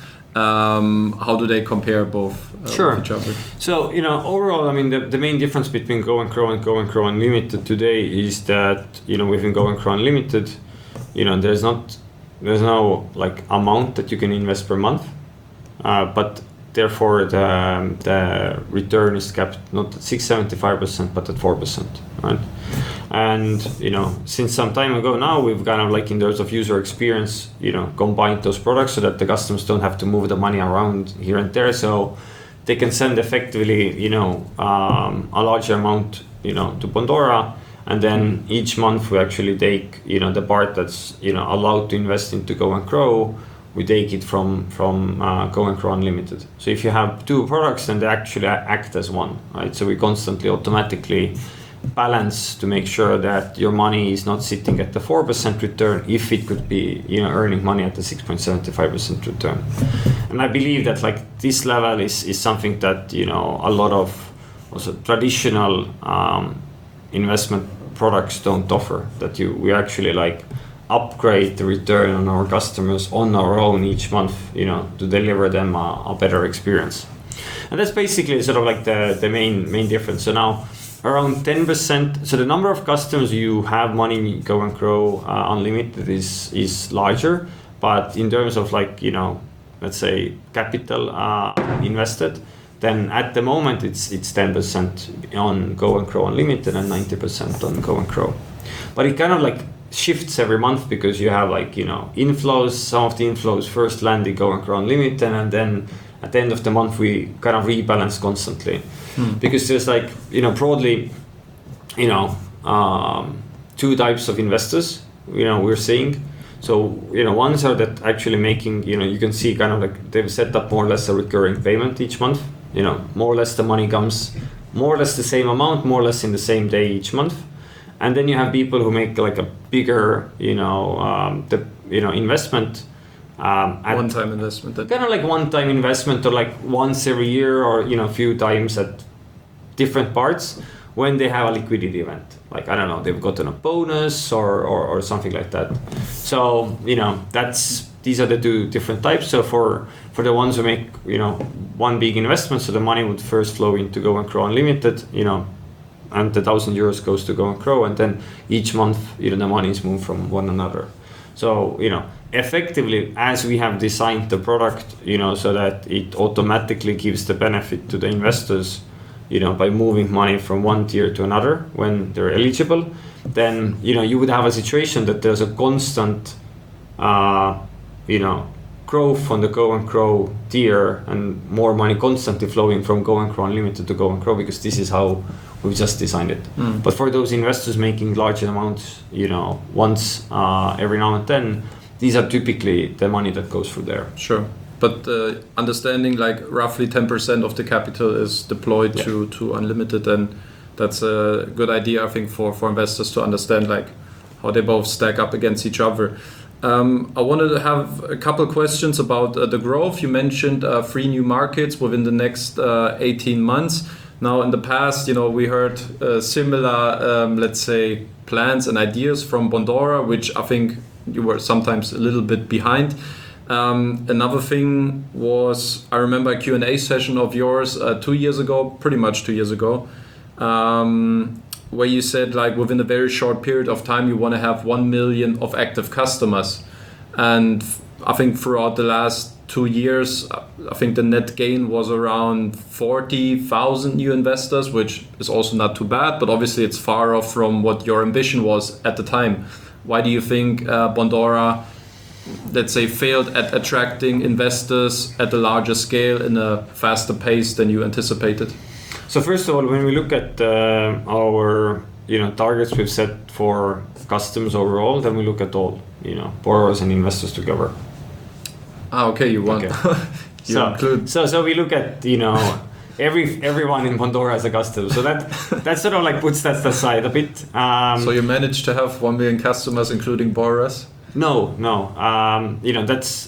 Um, how do they compare both uh, sure. with each other? So, you know, overall, I mean, the, the main difference between Go and Grow and Go and Grow Unlimited today is that, you know, within Go and Grow Unlimited, you know, there's not, there's no like amount that you can invest per month, uh, but therefore the, um, the return is kept not at six point seven five percent, but at four percent, right? And, you know, since some time ago now, we've kind of like in terms of user experience, you know, combined those products so that the customers don't have to move the money around here and there. So they can send effectively, you know, um, a larger amount, you know, to Bondora. And then each month we actually take, you know, the part that's, you know, allowed to invest into Go and Grow, we take it from, from uh, Go and Grow Unlimited. So if you have two products, then they actually act as one, right? So we constantly automatically balance to make sure that your money is not sitting at the four percent return if it could be, you know, earning money at the six point seven five percent return. And I believe that like this level is, is something that, you know, a lot of also traditional um, investment products don't offer, that you we actually like upgrade the return on our customers on our own each month, you know, to deliver them a, a better experience. And that's basically sort of like the, the main main difference. So now around ten percent, so the number of customers you have money in Go and Grow uh, Unlimited is is larger, but in terms of like, you know, let's say capital uh, invested, then at the moment it's it's ten percent on Go and Grow Unlimited and ninety percent on Go and Grow. But it kind of like shifts every month because you have like, you know, inflows. Some of the inflows first land in Go and Grow Unlimited, and then at the end of the month we kind of rebalance constantly. Hmm. Because there's like, you know, broadly, you know, um, two types of investors, you know, we're seeing. So, you know, ones are that actually making, you know, you can see kind of like they've set up more or less a recurring payment each month. You know, more or less the money comes more or less the same amount, more or less in the same day each month. And then you have people who make like a bigger, you know, um, the, you know, investment. Um, one-time investment. Kind of like one-time investment, or like once every year, or, you know, a few times at different parts when they have a liquidity event. Like, I don't know, they've gotten a bonus or, or, or something like that. So, you know, that's, these are the two different types. So for, for the ones who make, you know, one big investment, so the money would first flow into Go and Grow Unlimited, you know, and the thousand euros goes to Go and Grow, and then each month, you know, the money is moved from one another. So, you know, effectively, as we have designed the product, you know, so that it automatically gives the benefit to the investors, you know, by moving money from one tier to another when they're eligible, then, you know, you would have a situation that there's a constant, uh, you know, growth on the Go and Grow tier, and more money constantly flowing from Go and Grow Unlimited to Go and Grow, because this is how we've just designed it. Mm. But for those investors making large amounts, you know, once uh, every now and then, these are typically the money that goes through there. Sure. But uh, understanding like roughly ten percent of the capital is deployed yeah. to, to Unlimited, and that's a good idea, I think, for, for investors to understand like how they both stack up against each other. Um, I wanted to have a couple of questions about uh, the growth. You mentioned uh, three new markets within the next uh, eighteen months. Now, in the past, you know, we heard uh, similar, um, let's say, plans and ideas from Bondora, which I think you were sometimes a little bit behind. Um, another thing was, I remember a Q and A session of yours uh, two years ago, pretty much two years ago, um, where you said like within a very short period of time you want to have one million of active customers. And I think throughout the last two years, I think the net gain was around forty thousand new investors, which is also not too bad, but obviously it's far off from what your ambition was at the time. Why do you think uh, Bondora, let's say, failed at attracting investors at a larger scale in a faster pace than you anticipated? So first of all, when we look at uh, our, you know, targets we've set for customers overall, then we look at all, you know, borrowers and investors together. Ah, okay, you want okay. you so, include. so so we look at, you know, every everyone in Bondora as a customer. So that that sort of like puts that aside a bit. Um, so you managed to have one million customers, including borrowers? No, no. Um, you know, that's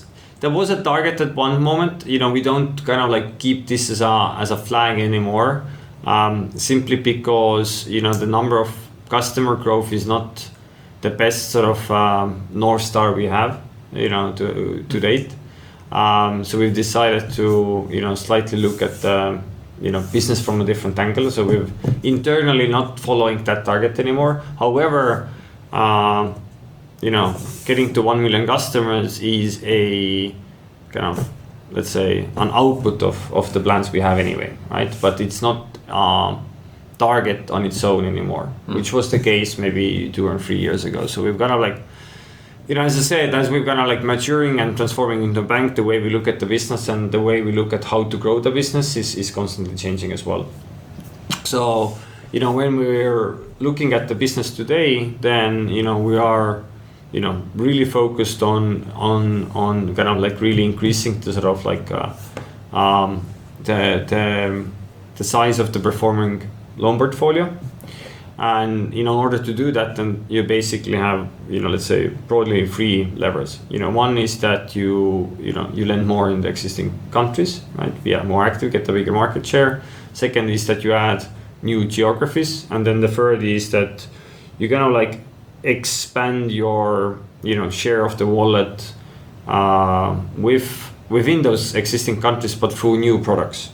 there was a target at one moment. You know, we don't kind of like keep this as a as a flag anymore, um, simply because you know the number of customer growth is not the best sort of um, North Star we have, you know, to to date. Um, so we've decided to, you know, slightly look at the, you know, business from a different angle. So we've internally not following that target anymore. However, uh, you know, getting to one million customers is a kind of, let's say, an output of, of the plans we have anyway, right? But it's not a target on its own anymore, mm. which was the case maybe two or three years ago. So we've kind of like, you know, as I said, as we're kind of like maturing and transforming into a bank, the way we look at the business and the way we look at how to grow the business is, is constantly changing as well. So, you know, when we're looking at the business today, then, you know, we are, you know, really focused on, on, on kind of like really increasing the sort of like, uh, um, the, the, the size of the performing loan portfolio. And in order to do that, then you basically have, you know, let's say broadly three levers. You know, one is that you, you know, you lend more in the existing countries, right? Be more active, get a bigger market share. Second is that you add new geographies, and then the third is that you're gonna like expand your, you know, share of the wallet uh, with within those existing countries, but through new products.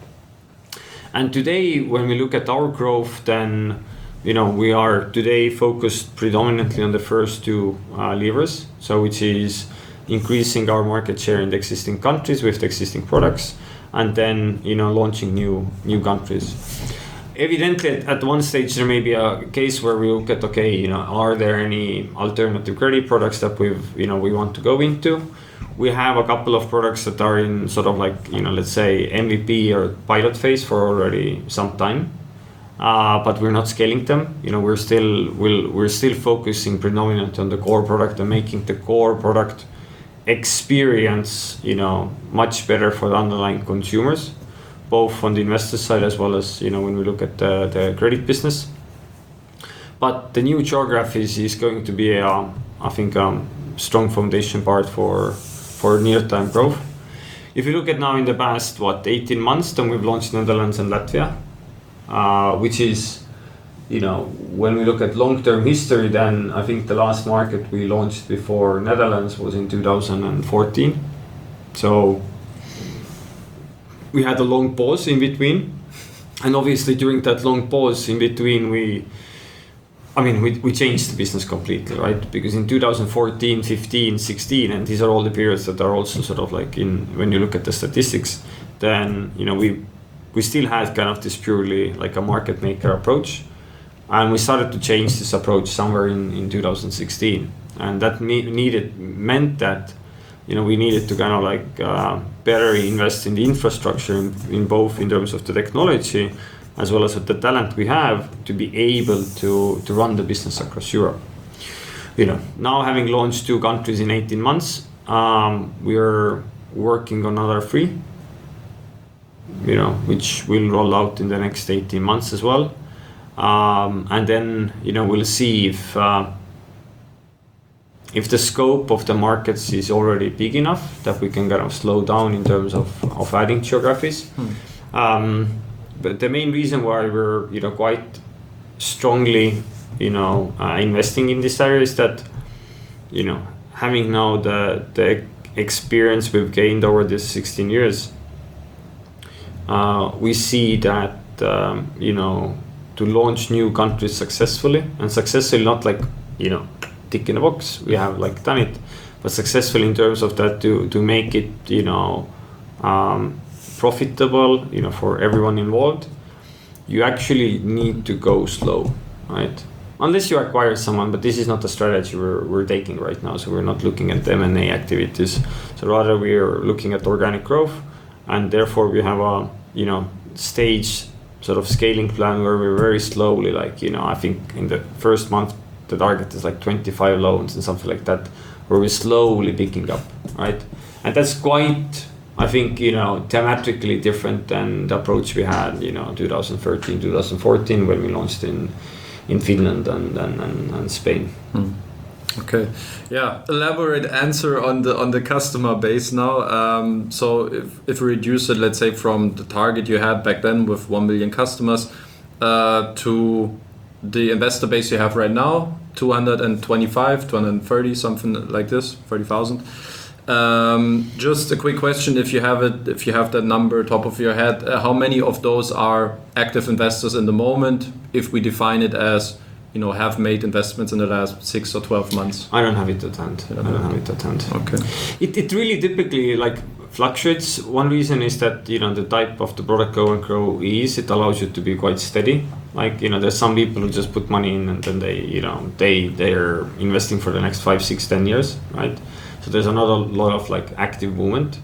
And today, when we look at our growth, then you know, we are today focused predominantly on the first two uh, levers, so which is increasing our market share in the existing countries with the existing products, and then, you know, launching new new countries. Evidently, at, at one stage there may be a case where we look at, okay, you know, are there any alternative credit products that we've, you know, we want to go into? We have a couple of products that are in sort of like, you know, let's say M V P or pilot phase for already some time. Uh, but we're not scaling them. You know, we're still we'll, we're still focusing predominantly on the core product and making the core product experience, you know, much better for the underlying consumers, both on the investor side as well as, you know, when we look at the, the credit business. But the new geographies is going to be, a, I think, a strong foundation part for for near-term growth. If you look at now in the past, what, eighteen months, then we've launched Netherlands and Latvia. Uh, which is, you know, when we look at long-term history, then I think the last market we launched before Netherlands was in two thousand fourteen. So we had a long pause in between. And obviously during that long pause in between, we, I mean, we, we changed the business completely, right? Because in two thousand fourteen, fifteen, sixteen, and these are all the periods that are also sort of like in, when you look at the statistics, then, you know, we we still had kind of this purely like a market maker approach, and we started to change this approach somewhere in, in two thousand sixteen, and that me- needed meant that, you know, we needed to kind of like uh, better invest in the infrastructure in, in both in terms of the technology as well as with the talent we have to be able to to run the business across Europe. You know, now having launched two countries in eighteen months, um, we're working on another three, you know, which will roll out in the next eighteen months as well. Um, and then, you know, we'll see if uh, if the scope of the markets is already big enough that we can kind of slow down in terms of, of adding geographies. Hmm. Um, but the main reason why we're, you know, quite strongly, you know, uh, investing in this area is that, you know, having now the, the experience we've gained over this sixteen years, Uh, we see that, um, you know, to launch new countries successfully, and successfully not like, you know, tick in the box, we have like done it, but successfully in terms of that to, to make it, you know, um, profitable, you know, for everyone involved, you actually need to go slow, right? Unless you acquire someone, but this is not the strategy we're, we're taking right now. So we're not looking at M and A activities. So rather we're looking at organic growth, and therefore we have a, you know, stage sort of scaling plan where we're very slowly, like, you know, I think in the first month the target is like twenty-five loans and something like that, where we're slowly picking up, right? And that's quite, I think, you know, thematically different than the approach we had, you know, two thousand thirteen, two thousand fourteen when we launched in in Finland and and, and, and Spain. Hmm. Okay, yeah. Elaborate answer on the on the customer base now. Um, so if if we reduce it, let's say from the target you had back then with one million customers, uh, to the investor base you have right now, two hundred twenty-five, two hundred thirty, something like this, thirty thousand. Um, just a quick question, if you have it, if you have that number top of your head, uh, how many of those are active investors in the moment? If we define it as, you know, have made investments in the last six or twelve months. I don't have it at hand. I don't have it at hand. Okay. It it really typically like fluctuates. One reason is that, you know, the type of the product Go and Grow is it allows you to be quite steady. Like, you know, there's some people who just put money in and then they, you know, they they're investing for the next five, six, ten years, right? So there's another lot of like active movement,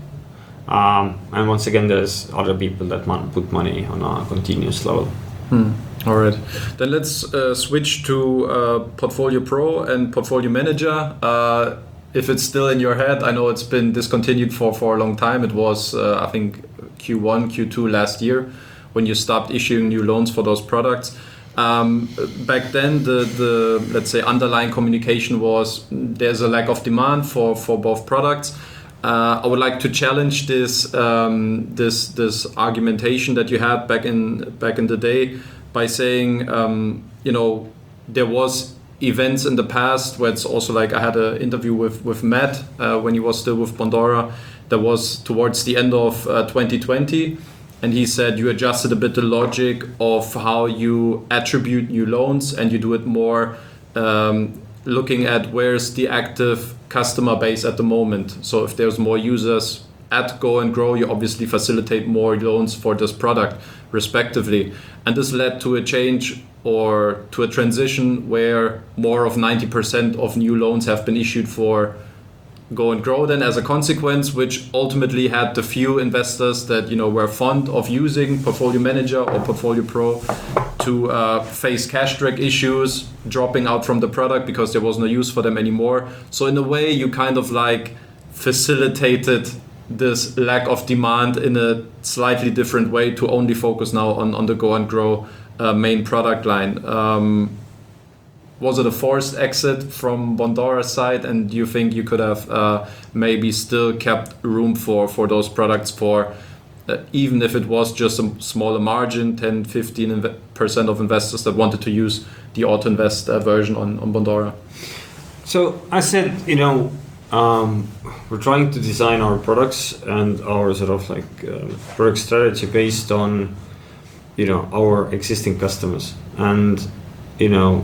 um, and once again, there's other people that mon- put money on a continuous level. Hmm. All right, then let's uh, switch to uh, Portfolio Pro and Portfolio Manager. Uh, if it's still in your head, I know it's been discontinued for, for a long time. It was, uh, I think, Q one, Q two last year when you stopped issuing new loans for those products. Um, back then, the, the let's say underlying communication was there's a lack of demand for, for both products. Uh, I would like to challenge this um, this this argumentation that you had back in back in the day by saying um, you know there was events in the past where it's also like I had an interview with with Matt uh, when he was still with Bondora. That was towards the end of uh, twenty twenty. And he said you adjusted a bit the logic of how you attribute new loans, and you do it more um, looking at where's the active customer base at the moment. So if there's more users at Go and Grow, you obviously facilitate more loans for this product, respectively. And this led to a change or to a transition where more of ninety percent of new loans have been issued for Go and Grow then as a consequence, which ultimately had the few investors that, you know, were fond of using Portfolio Manager or Portfolio Pro to uh, face cash drag issues, dropping out from the product because there was no use for them anymore. So in a way, you kind of like facilitated this lack of demand in a slightly different way to only focus now on, on the Go and Grow uh, main product line. Um, Was it a forced exit from Bondora's side, and do you think you could have uh, maybe still kept room for, for those products for, uh, even if it was just a smaller margin, ten, fifteen percent of investors that wanted to use the Auto Invest uh, version on, on Bondora? So I said, you know, um, we're trying to design our products and our sort of like uh, product strategy based on, you know, our existing customers. And, you know,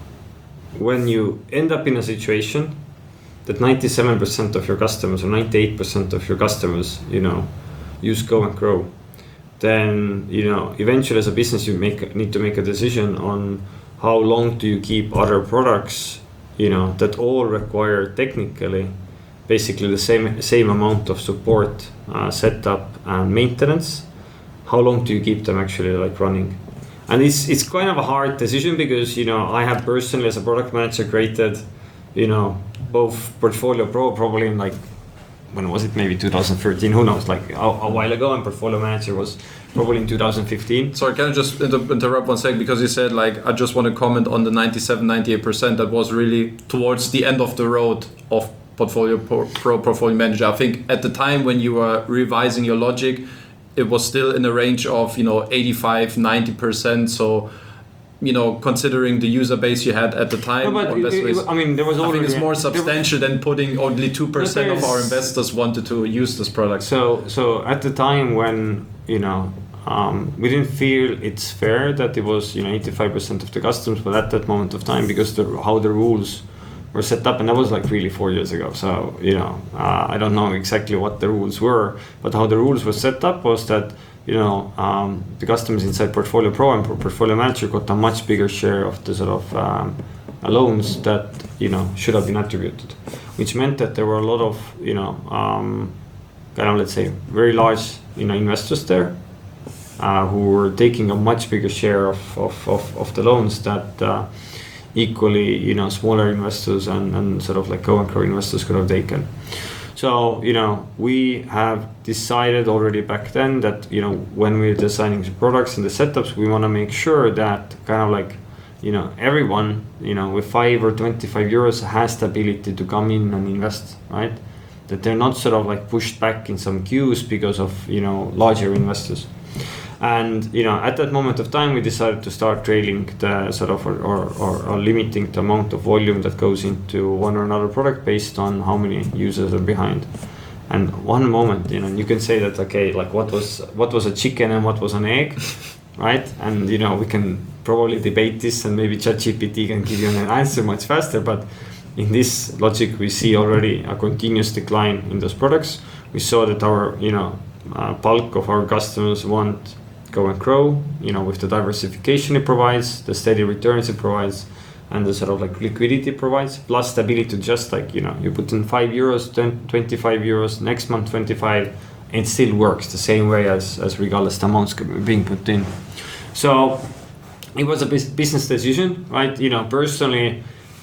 when you end up in a situation that ninety-seven percent of your customers or ninety-eight percent of your customers, you know, use Go and Grow, then, you know, eventually as a business you make need to make a decision on how long do you keep other products, you know, that all require technically basically the same same amount of support, uh, setup and maintenance. How long do you keep them actually like running? And it's it's kind of a hard decision because, you know, I have personally as a product manager created, you know, both Portfolio Pro probably in like, when was it, maybe two thousand thirteen, who knows, like a, a while ago, and Portfolio Manager was probably in two thousand fifteen. Sorry, can I just inter- interrupt one second, because you said like, I just want to comment on the ninety-seven, ninety-eight percent that was really towards the end of the road of Portfolio Pro, Pro Portfolio Manager. I think at the time when you were revising your logic, it was still in the range of, you know, eighty-five, ninety percent. So, you know, considering the user base you had at the time, No, but or best it- it- ways, I mean, there was I think already- it's more there was- substantial than putting only two percent of there's- our investors wanted to use this product. So, so at the time when, you know, um, we didn't feel it's fair that it was, you know, eighty-five percent of the customers, but at that moment of time, because the, how the rules were set up, and that was like really four years ago. So, you know, uh, I don't know exactly what the rules were, but how the rules were set up was that, you know, um, the customers inside Portfolio Pro and Portfolio Manager got a much bigger share of the sort of um, loans that, you know, should have been attributed, which meant that there were a lot of, you know, um, kind of, let's say, very large, you know, investors there uh, who were taking a much bigger share of, of, of, of the loans that uh, equally, you know, smaller investors and, and sort of like Go and Grow investors could have taken. So, you know, we have decided already back then that, you know, when we're designing the products and the setups, we want to make sure that kind of like you know, everyone, you know, with five or twenty-five euros has the ability to come in and invest, right? That they're not sort of like pushed back in some queues because of, you know, larger investors. And, you know, at that moment of time, we decided to start trailing the sort of, or, or, or, or limiting the amount of volume that goes into one or another product based on how many users are behind. And one moment, you know, you can say that, okay, like what was, what was a chicken and what was an egg, right? And, you know, we can probably debate this and maybe ChatGPT can give you an answer much faster, but in this logic, we see already a continuous decline in those products. We saw that our, you know, uh, bulk of our customers want Go and Grow, you know, with the diversification it provides, the steady returns it provides, and the sort of like liquidity it provides, plus the ability to just like, you know, you put in five euros, ten, twenty-five euros, next month twenty-five, and it still works the same way as, as regardless the amounts being put in. So it was a business decision, right? You know, personally,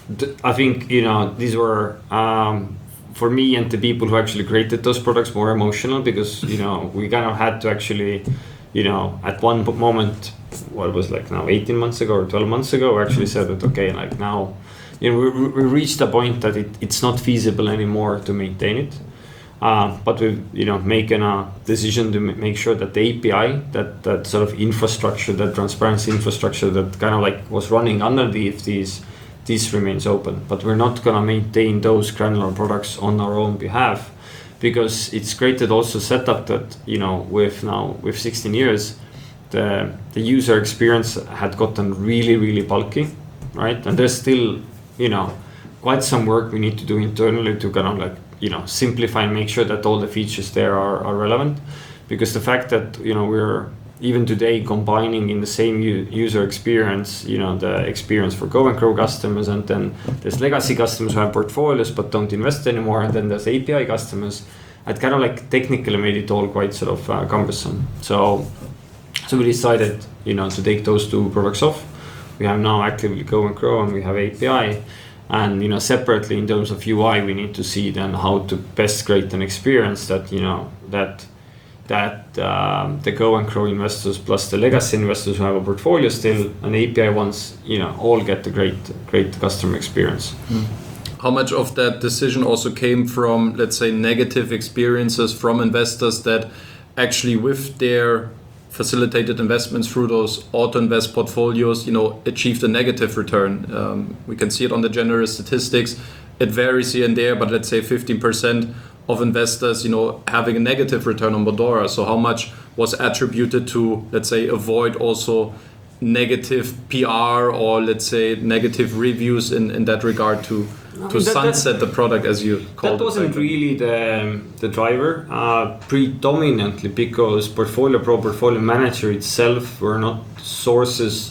I think, you know, these were, um, for me and the people who actually created those products, more emotional because, you know, we kind of had to actually, you know, at one moment, what was like now eighteen months ago or twelve months ago, we actually said that, okay, like now, you know, we, we reached a point that it, it's not feasible anymore to maintain it. Uh, but we've, you know, making a decision to m- make sure that the A P I, that, that sort of infrastructure, that transparency infrastructure that kind of like was running underneath these, this remains open. But we're not going to maintain those granular products on our own behalf, because it's created also setup that, you know, with now with sixteen years, the the user experience had gotten really, really bulky, right? And there's still, you know, quite some work we need to do internally to kind of like, you know, simplify and make sure that all the features there are, are relevant. Because the fact that, you know, we're even today combining in the same u- user experience, you know, the experience for Go and Grow customers, and then there's legacy customers who have portfolios but don't invest anymore, and then there's A P I customers. It kind of like technically made it all quite sort of uh, cumbersome. So, so we decided, you know, to take those two products off. We have now actively Go and Grow, and we have A P I. And, you know, separately in terms of U I, we need to see then how to best create an experience that, you know, that that um, the Go and Grow investors plus the legacy investors who have a portfolio still, and A P I ones, you know, all get a great, great customer experience. Mm. How much of that decision also came from, let's say, negative experiences from investors that actually with their facilitated investments through those auto invest portfolios, you know, achieved a negative return? Um, we can see it on the general statistics. It varies here and there, but let's say fifteen percent of investors, you know, having a negative return on Bondora. So how much was attributed to, let's say, avoid also negative P R or let's say negative reviews in, in that regard to I to mean, that, sunset that, the product, as you called it? That wasn't really the the driver, uh, predominantly because Portfolio Pro, Portfolio Manager itself were not sources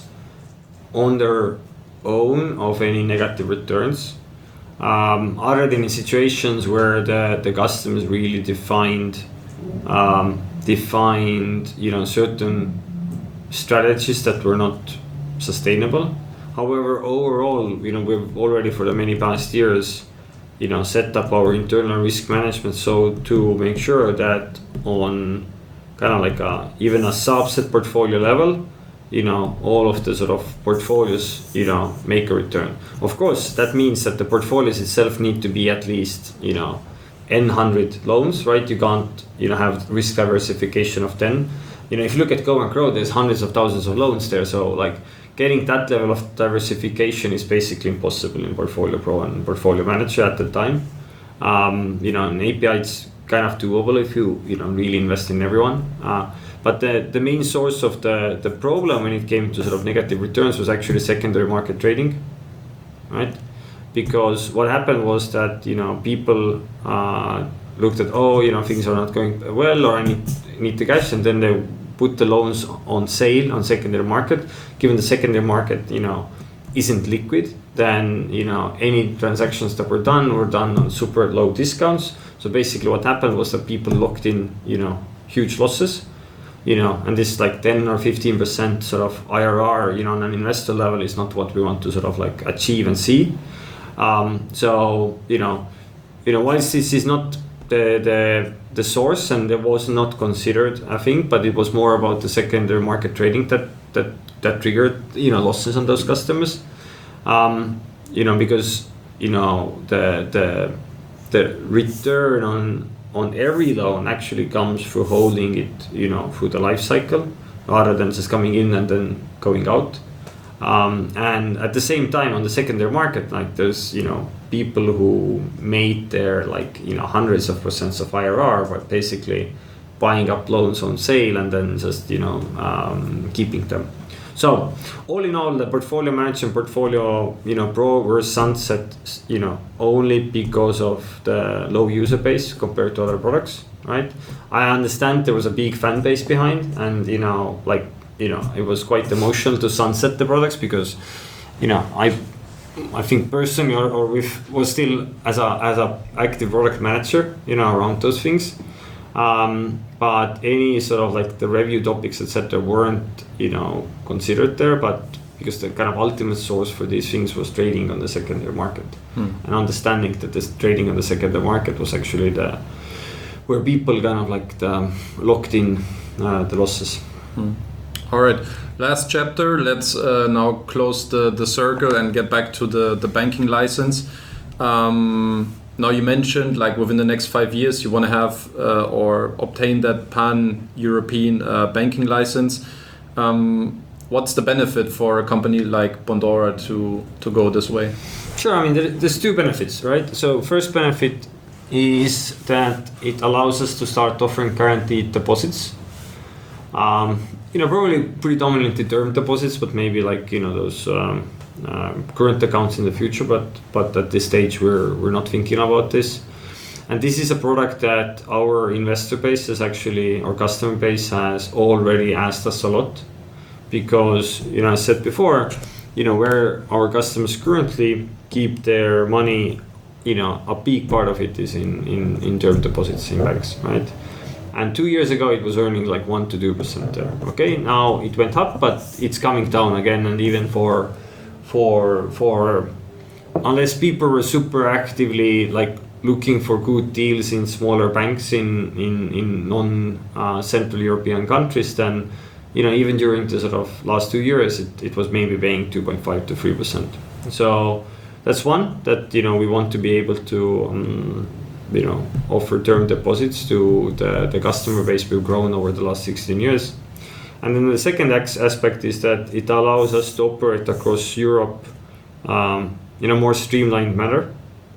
on their own of any negative returns. Um, other than in situations where the, the customers really defined um, defined you know certain strategies that were not sustainable. However, overall, you know, we've already for the many past years, you know, set up our internal risk management so to make sure that on kind of like a, even a subset portfolio level, you know, all of the sort of portfolios, you know, make a return. Of course, that means that the portfolios itself need to be at least, you know, n hundred loans, right? You can't, you know, have risk diversification of ten. You know, if you look at Go and Grow, there's hundreds of thousands of loans there. So like getting that level of diversification is basically impossible in Portfolio Pro and Portfolio Manager at the time. Um, you know, in A P I, it's kind of doable if you, you know, really invest in everyone. Uh, But the, the main source of the, the problem when it came to sort of negative returns was actually secondary market trading, right? Because what happened was that, you know, people uh, looked at, oh, you know, things are not going well, or I need, need the cash, and then they put the loans on sale on secondary market. Given the secondary market, you know, isn't liquid, then, you know, any transactions that were done were done on super low discounts. So basically what happened was that people locked in, you know, huge losses. You know, and this like ten or fifteen percent sort of I R R, you know, on an investor level is not what we want to sort of like achieve and see. Um, so, you know, you know, whilst this is not the, the, the source and it was not considered, I think, but it was more about the secondary market trading that, that that triggered, you know, losses on those customers. Um, you know, because, you know, the the the return on on every loan actually comes through holding it, you know, through the life cycle, rather than just coming in and then going out. Um, and at the same time, on the secondary market, like there's, you know, people who made their like, you know, hundreds of percents of I R R, but basically buying up loans on sale and then just, you know, um, keeping them. So all in all, the portfolio manager and portfolio, you know, pro were sunset, you know, only because of the low user base compared to other products, right? I understand there was a big fan base behind, and, you know, like, you know, it was quite emotional to sunset the products because, you know, I I think personally or, or with was still as a as a active product manager, you know, around those things. Um, but any sort of like the review topics, et cetera, weren't, you know, considered there. But because the kind of ultimate source for these things was trading on the secondary market, hmm. and understanding that this trading on the secondary market was actually the where people kind of like the, locked in uh, the losses. Hmm. All right, last chapter. Let's uh, now close the, the circle and get back to the, the banking license. Um, now you mentioned like within the next five years you want to have uh, or obtain that pan-European uh, banking license. Um, what's the benefit for a company like Bondora to, to go this way? Sure, I mean there, there's two benefits, right? So first benefit is that it allows us to start offering guaranteed deposits. Um, you know, probably predominantly term deposits, but maybe like, you know, those um, uh, current accounts in the future. But but at this stage, we're we're not thinking about this. And this is a product that our investor base has actually, our customer base has already asked us a lot, because, you know, as I said before, you know, where our customers currently keep their money, you know, a big part of it is in in, in term deposits in banks, right? And two years ago, it was earning like one to two percent there. Okay, now it went up, but it's coming down again. And even for, for, for, unless people were super actively like looking for good deals in smaller banks in in in non uh, Central European countries, then, you know, even during the sort of last two years, it, it was maybe paying two point five to three percent. So that's one that, you know, we want to be able to. Um, you know, offer term deposits to the, the customer base we've grown over the last sixteen years. And then the second ex- aspect is that it allows us to operate across Europe um, in a more streamlined manner.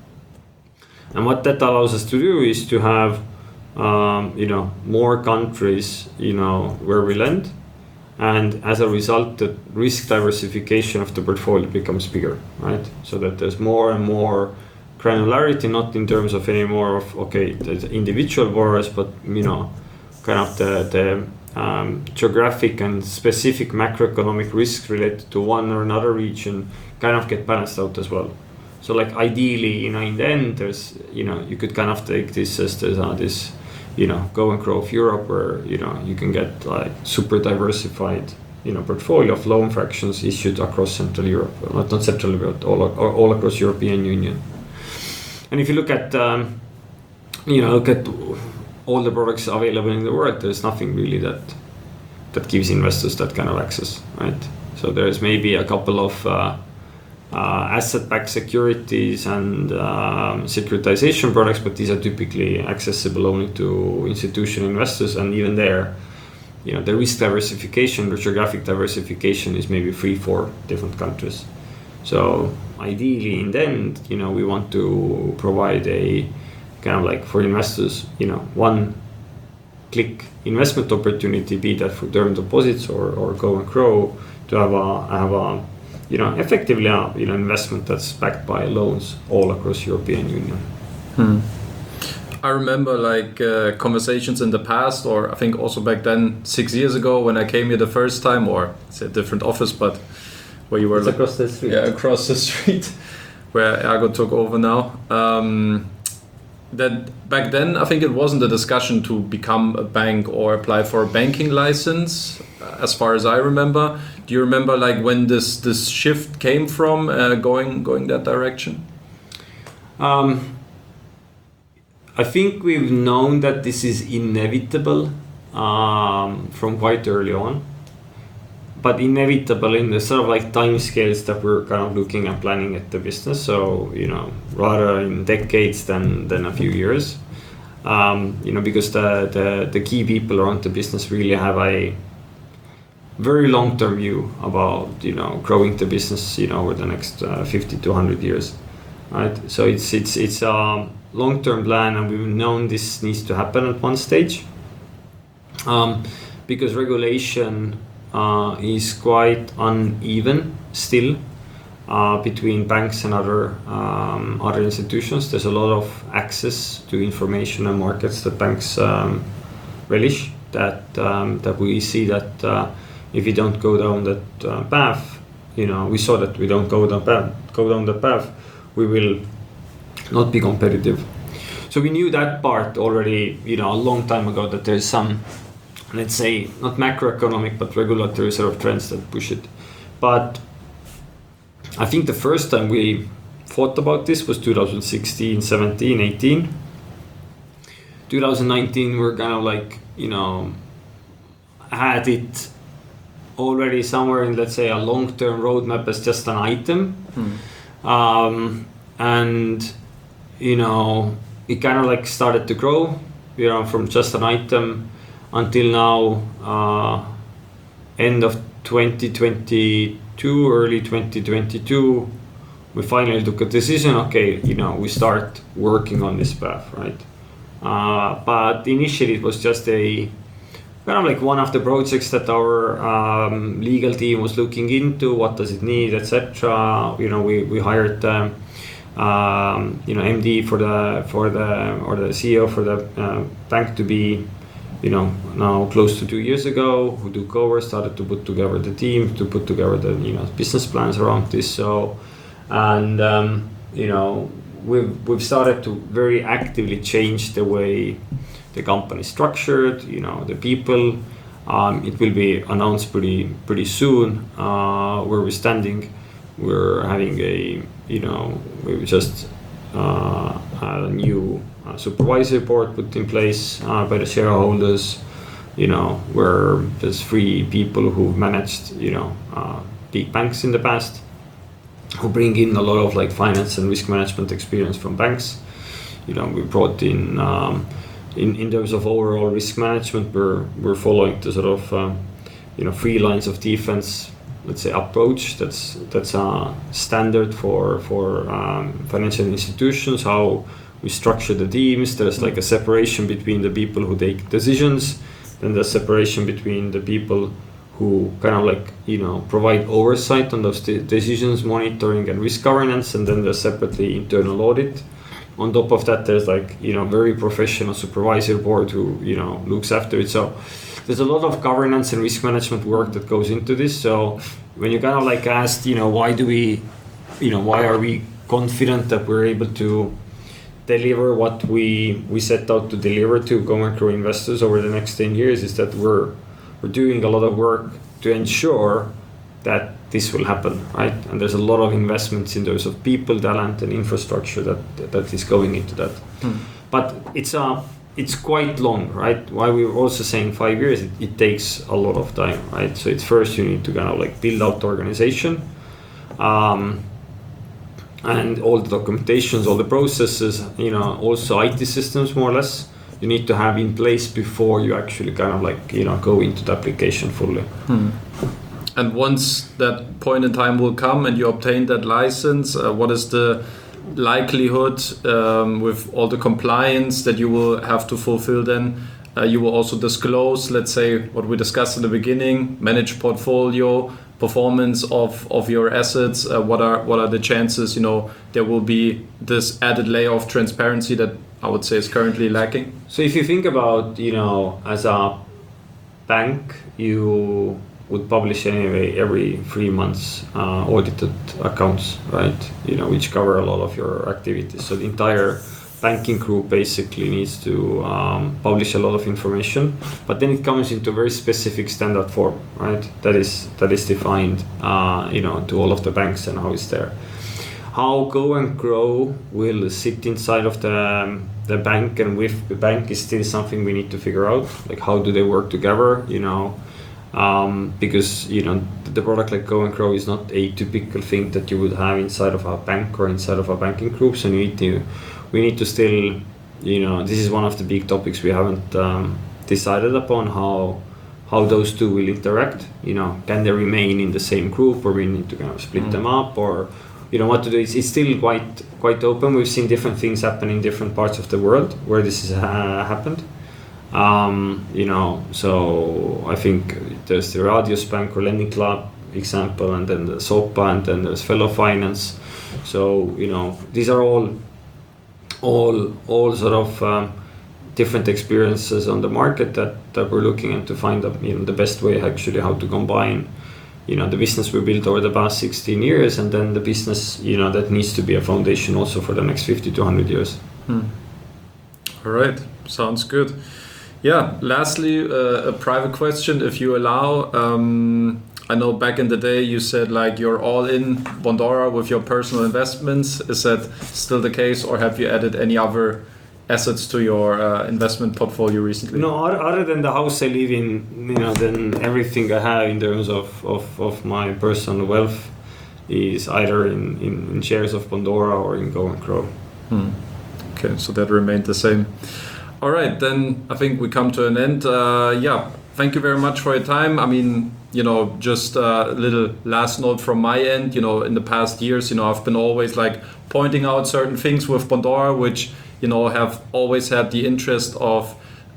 And what that allows us to do is to have, um, you know, more countries, you know, where we lend. And as a result, the risk diversification of the portfolio becomes bigger, right? So that there's more and more granularity, not in terms of any more of, okay, the individual borrowers, but, you know, kind of the, the um, geographic and specific macroeconomic risks related to one or another region kind of get balanced out as well. So like ideally, you know, in the end, there's, you know, you could kind of take this as this, uh, this you know, go and grow of Europe, where, you know, you can get like super diversified, you know, portfolio of loan fractions issued across Central Europe, not, not Central Europe, but all, all across European Union. And if you look at, um, you know, look at all the products available in the world, there's nothing really that that gives investors that kind of access, right? So there's maybe a couple of uh, uh, asset-backed securities and um, securitization products, but these are typically accessible only to institutional investors. And even there, you know, the risk diversification, the geographic diversification is maybe three, four different countries. So ideally, in the end, you know, we want to provide a kind of like for investors, you know, one click investment opportunity, be that for term deposits or, or go and grow, to have a have a you know effectively a you know investment that's backed by loans all across European Union. Hmm. I remember like uh, conversations in the past, or I think also back then, six years ago when I came here the first time, or it's a different office, but where you were it's like, across the street. Yeah, across the street, where Ergo took over now. Um, that back then, I think it wasn't a discussion to become a bank or apply for a banking license, as far as I remember. Do you remember like when this this shift came from uh, going going that direction? Um, I think we've known that this is inevitable um, from quite early on. but inevitable in the sort of like time scales that we're kind of looking and planning at the business. So, you know, rather in decades than, than a few years, um, you know, because the, the, the key people around the business really have a very long-term view about, you know, growing the business, you know, over the next uh, fifty to one hundred years, right? So it's, it's, it's a long-term plan, and we've known this needs to happen at one stage, um, because regulation Uh, is quite uneven still uh, between banks and other um, other institutions. There's a lot of access to information and markets that banks um, relish. That um, that we see that uh, if you don't go down that uh, path, you know, we saw that we don't go down path, go down the path, we will not be competitive. So we knew that part already, you know, a long time ago, that there's some, let's say, not macroeconomic, but regulatory sort of trends that push it. But I think the first time we thought about this was two thousand sixteen, seventeen, eighteen. two thousand nineteen, we're kind of like, you know, had it already somewhere in, let's say, a long-term roadmap as just an item. Mm. Um, and, you know, it kind of like started to grow, you know, from just an item until now, uh, end of twenty twenty-two, early twenty twenty-two, we finally took a decision. Okay, you know, we start working on this path, right? Uh, but initially it was just a kind of like one of the projects that our um, legal team was looking into. What does it need, et cetera. You know, we we hired um, um, you know M D for the for the or the C E O for the uh, bank to be, you know, now close to two years ago, who took over, started to put together the team, to put together the, you know, business plans around this. So, and um, you know, we've we've started to very actively change the way the company is structured. You know, the people. Um, it will be announced pretty pretty soon uh, where we're standing. We're having a, you know, we just uh, had a new Uh, supervisory board put in place uh, by the shareholders, you know, where there's three people who've managed, you know, uh, big banks in the past, who bring in a lot of like finance and risk management experience from banks. You know, we brought in, um, in, in terms of overall risk management, we're, we're following the sort of, um, you know, three lines of defense, let's say, approach. That's, that's a standard for, for um, financial institutions, how we structure the teams. There's like a separation between the people who take decisions, then there's separation between the people who kind of like, you know, provide oversight on those de- decisions, monitoring and risk governance, and then there's separately internal audit. On top of that, there's like, you know, very professional supervisory board who, you know, looks after it. So there's a lot of governance and risk management work that goes into this. So when you kind of like asked, you know, why do we, you know, why are we confident that we're able to deliver what we we set out to deliver to Go and Grow investors over the next ten years, is that we're we're doing a lot of work to ensure that this will happen, right? And there's a lot of investments in terms of people, talent, and infrastructure that that is going into that. Hmm. But it's a it's quite long, right? Why we were also saying five years, it, it takes a lot of time, right? So it's first you need to kind of like build out the organization. Um, And all the documentations, all the processes, you know, also I T systems more or less, you need to have in place before you actually kind of like, you know, go into the application fully. Hmm. And once that point in time will come and you obtain that license, uh, what is the likelihood um, with all the compliance that you will have to fulfill then? Uh, you will also disclose, let's say, what we discussed in the beginning, manage portfolio, performance of, of your assets. Uh, what are what are the chances, you know, there will be this added layer of transparency that I would say is currently lacking? So if you think about, you know, as a bank, you would publish anyway every three months uh, audited accounts, right? You know, which cover a lot of your activities. So the entire banking group basically needs to um, publish a lot of information, but then it comes into a very specific standard form, right? That is that is defined, uh, you know, to all of the banks and how it's there. How Go and Grow will sit inside of the um, the bank and with the bank is still something we need to figure out. Like, how do they work together? You know, um, because you know the product like Go and Grow is not a typical thing that you would have inside of a bank or inside of a banking group. So you need to, we need to still, you know, this is one of the big topics we haven't um, decided upon how how those two will interact. You know, can they remain in the same group, or we need to kind of split mm. them up, or you know what to do. It's, it's still quite quite open. We've seen different things happen in different parts of the world where this has uh, happened. Um, you know, so I think there's the Radius Bank or Lending Club example, and then the SOPA, and then there's Fellow Finance. So you know, these are all all all sort of um, different experiences on the market that, that we're looking at to find the, you know, the best way actually how to combine, you know, the business we built over the past sixteen years, and then the business, you know, that needs to be a foundation also for the next fifty to one hundred years. Hmm. All right, sounds good. Yeah, lastly, uh, a private question, if you allow. Um, I know back in the day you said like you're all in Bondora with your personal investments. Is that still the case, or have you added any other assets to your uh, investment portfolio recently? No, other than the house I live in, you know, then everything I have in terms of, of, of my personal wealth is either in, in, in shares of Bondora or in Go and Grow. Hmm. Okay, so that remained the same. All right, then I think we come to an end. Uh, yeah, thank you very much for your time. I mean, you know, just a little last note from my end. You know, in the past years, you know, I've been always like pointing out certain things with Bondora, which, you know, have always had the interest of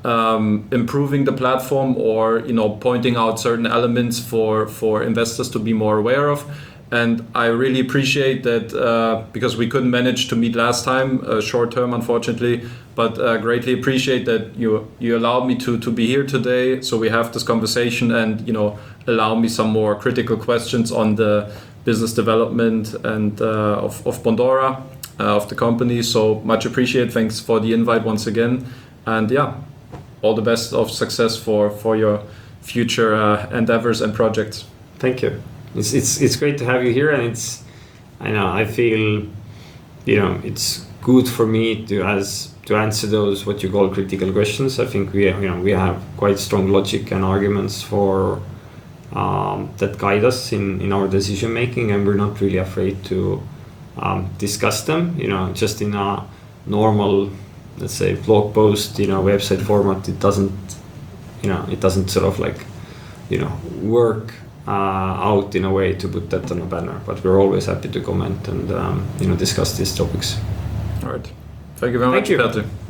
um, improving the platform, or, you know, pointing out certain elements for, for investors to be more aware of. And I really appreciate that uh, because we couldn't manage to meet last time, uh, short term, unfortunately, but uh, greatly appreciate that you you allowed me to to be here today. So we have this conversation, and, you know, allow me some more critical questions on the business development and uh, of, of Bondora, uh, of the company. So much appreciated. Thanks for the invite once again. And yeah, all the best of success for, for your future uh, endeavors and projects. Thank you. It's, it's it's great to have you here, and it's, I know, I feel, you know, it's good for me to as to answer those what you call critical questions. I think we, you know, we have quite strong logic and arguments for um, that guide us in, in our decision making, and we're not really afraid to um, discuss them. You know, just in a normal, let's say, blog post, you know, website format, it doesn't, you know, it doesn't sort of like, you know, work Uh, out in a way to put that on a banner, but we're always happy to comment and um, you know, discuss these topics. All right. Thank you very Thank much, you. Petr.